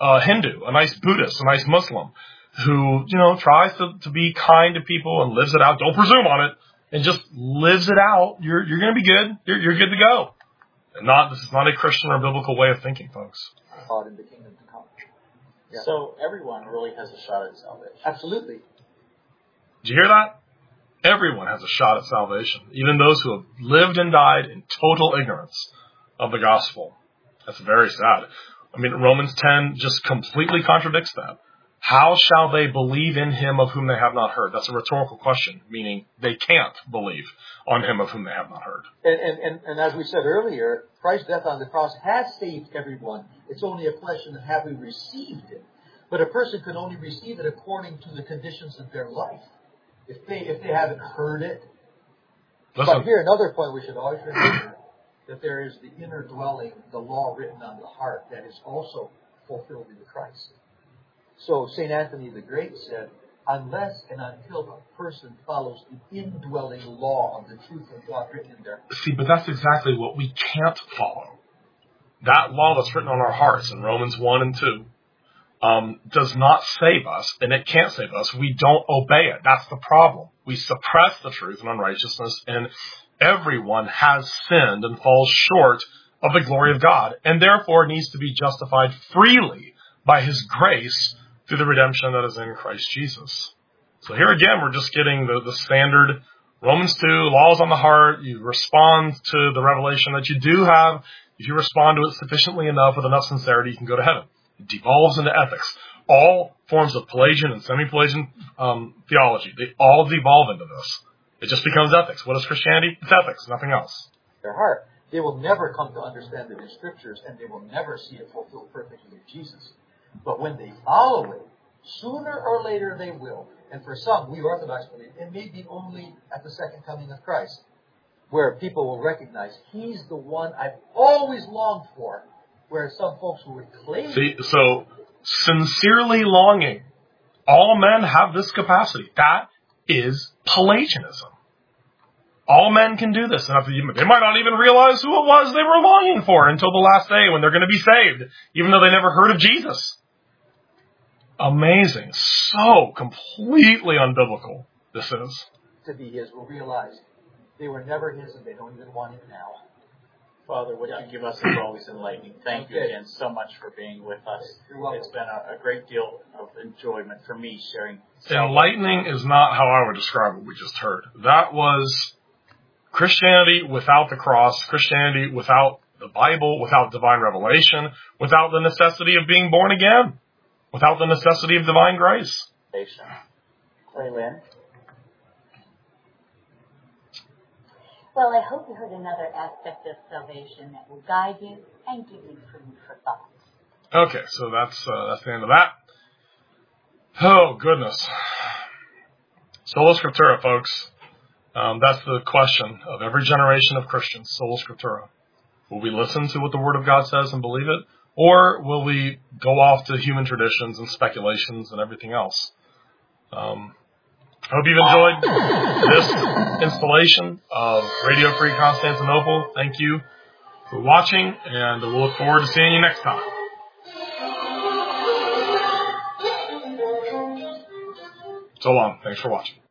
Hindu, a nice Buddhist, a nice Muslim who, tries to be kind to people and lives it out. Don't presume on it and just lives it out. You're going to be good. You're good to go. This is not a Christian or biblical way of thinking, folks. God in the kingdom to come. Yeah. So everyone really has a shot at salvation. Absolutely. Did you hear that? Everyone has a shot at salvation, even those who have lived and died in total ignorance of the gospel. That's very sad. Romans 10 just completely contradicts that. How shall they believe in him of whom they have not heard? That's a rhetorical question, meaning they can't believe on him of whom they have not heard. And as we said earlier, Christ's death on the cross has saved everyone. It's only a question of have we received it. But a person can only receive it according to the conditions of their life. If they haven't heard it. Listen. But here, another point we should always remember, that there is the inner dwelling, the law written on the heart, that is also fulfilled in Christ. So St. Anthony the Great said, unless and until a person follows the indwelling law of the truth of God written in there. See, but that's exactly what we can't follow. That law that's written on our hearts in Romans 1 and 2 does not save us, and it can't save us. We don't obey it. That's the problem. We suppress the truth and unrighteousness, and everyone has sinned and falls short of the glory of God, and therefore needs to be justified freely by his grace through the redemption that is in Christ Jesus. So here again, we're just getting the standard Romans 2, laws on the heart. You respond to the revelation that you do have. If you respond to it sufficiently enough with enough sincerity, you can go to heaven. It devolves into ethics. All forms of Pelagian and semi-Pelagian theology, they all devolve into this. It just becomes ethics. What is Christianity? It's ethics, nothing else. Their heart. They will never come to understand it in Scriptures, and they will never see it fulfilled perfectly in Jesus. But when they follow it, sooner or later they will. And for some, we Orthodox believe, it may be only at the second coming of Christ, where people will recognize he's the one I've always longed for. Whereas some folks who would claim... See, so sincerely longing. All men have this capacity. That is Pelagianism. All men can do this. And they might not even realize who it was they were longing for until the last day when they're going to be saved, even though they never heard of Jesus. Amazing. So completely unbiblical this is. To be his will realize they were never his and they don't even want him now. Father, what you give us is always enlightening. Thank you again so much for being with us. It's been a great deal of enjoyment for me sharing. Enlightening is not how I would describe what we just heard. That was Christianity without the cross, Christianity without the Bible, without divine revelation, without the necessity of being born again, without the necessity of divine grace. Lynn. Well, I hope you heard another aspect of salvation that will guide you and give you food for thought. Okay, so that's the end of that. Oh, goodness. Sola Scriptura, folks. That's the question of every generation of Christians, Sola Scriptura. Will we listen to what the Word of God says and believe it? Or will we go off to human traditions and speculations and everything else? I hope you've enjoyed this installation of Radio Free Constantinople. Thank you for watching, and we'll look forward to seeing you next time. So long. Thanks for watching.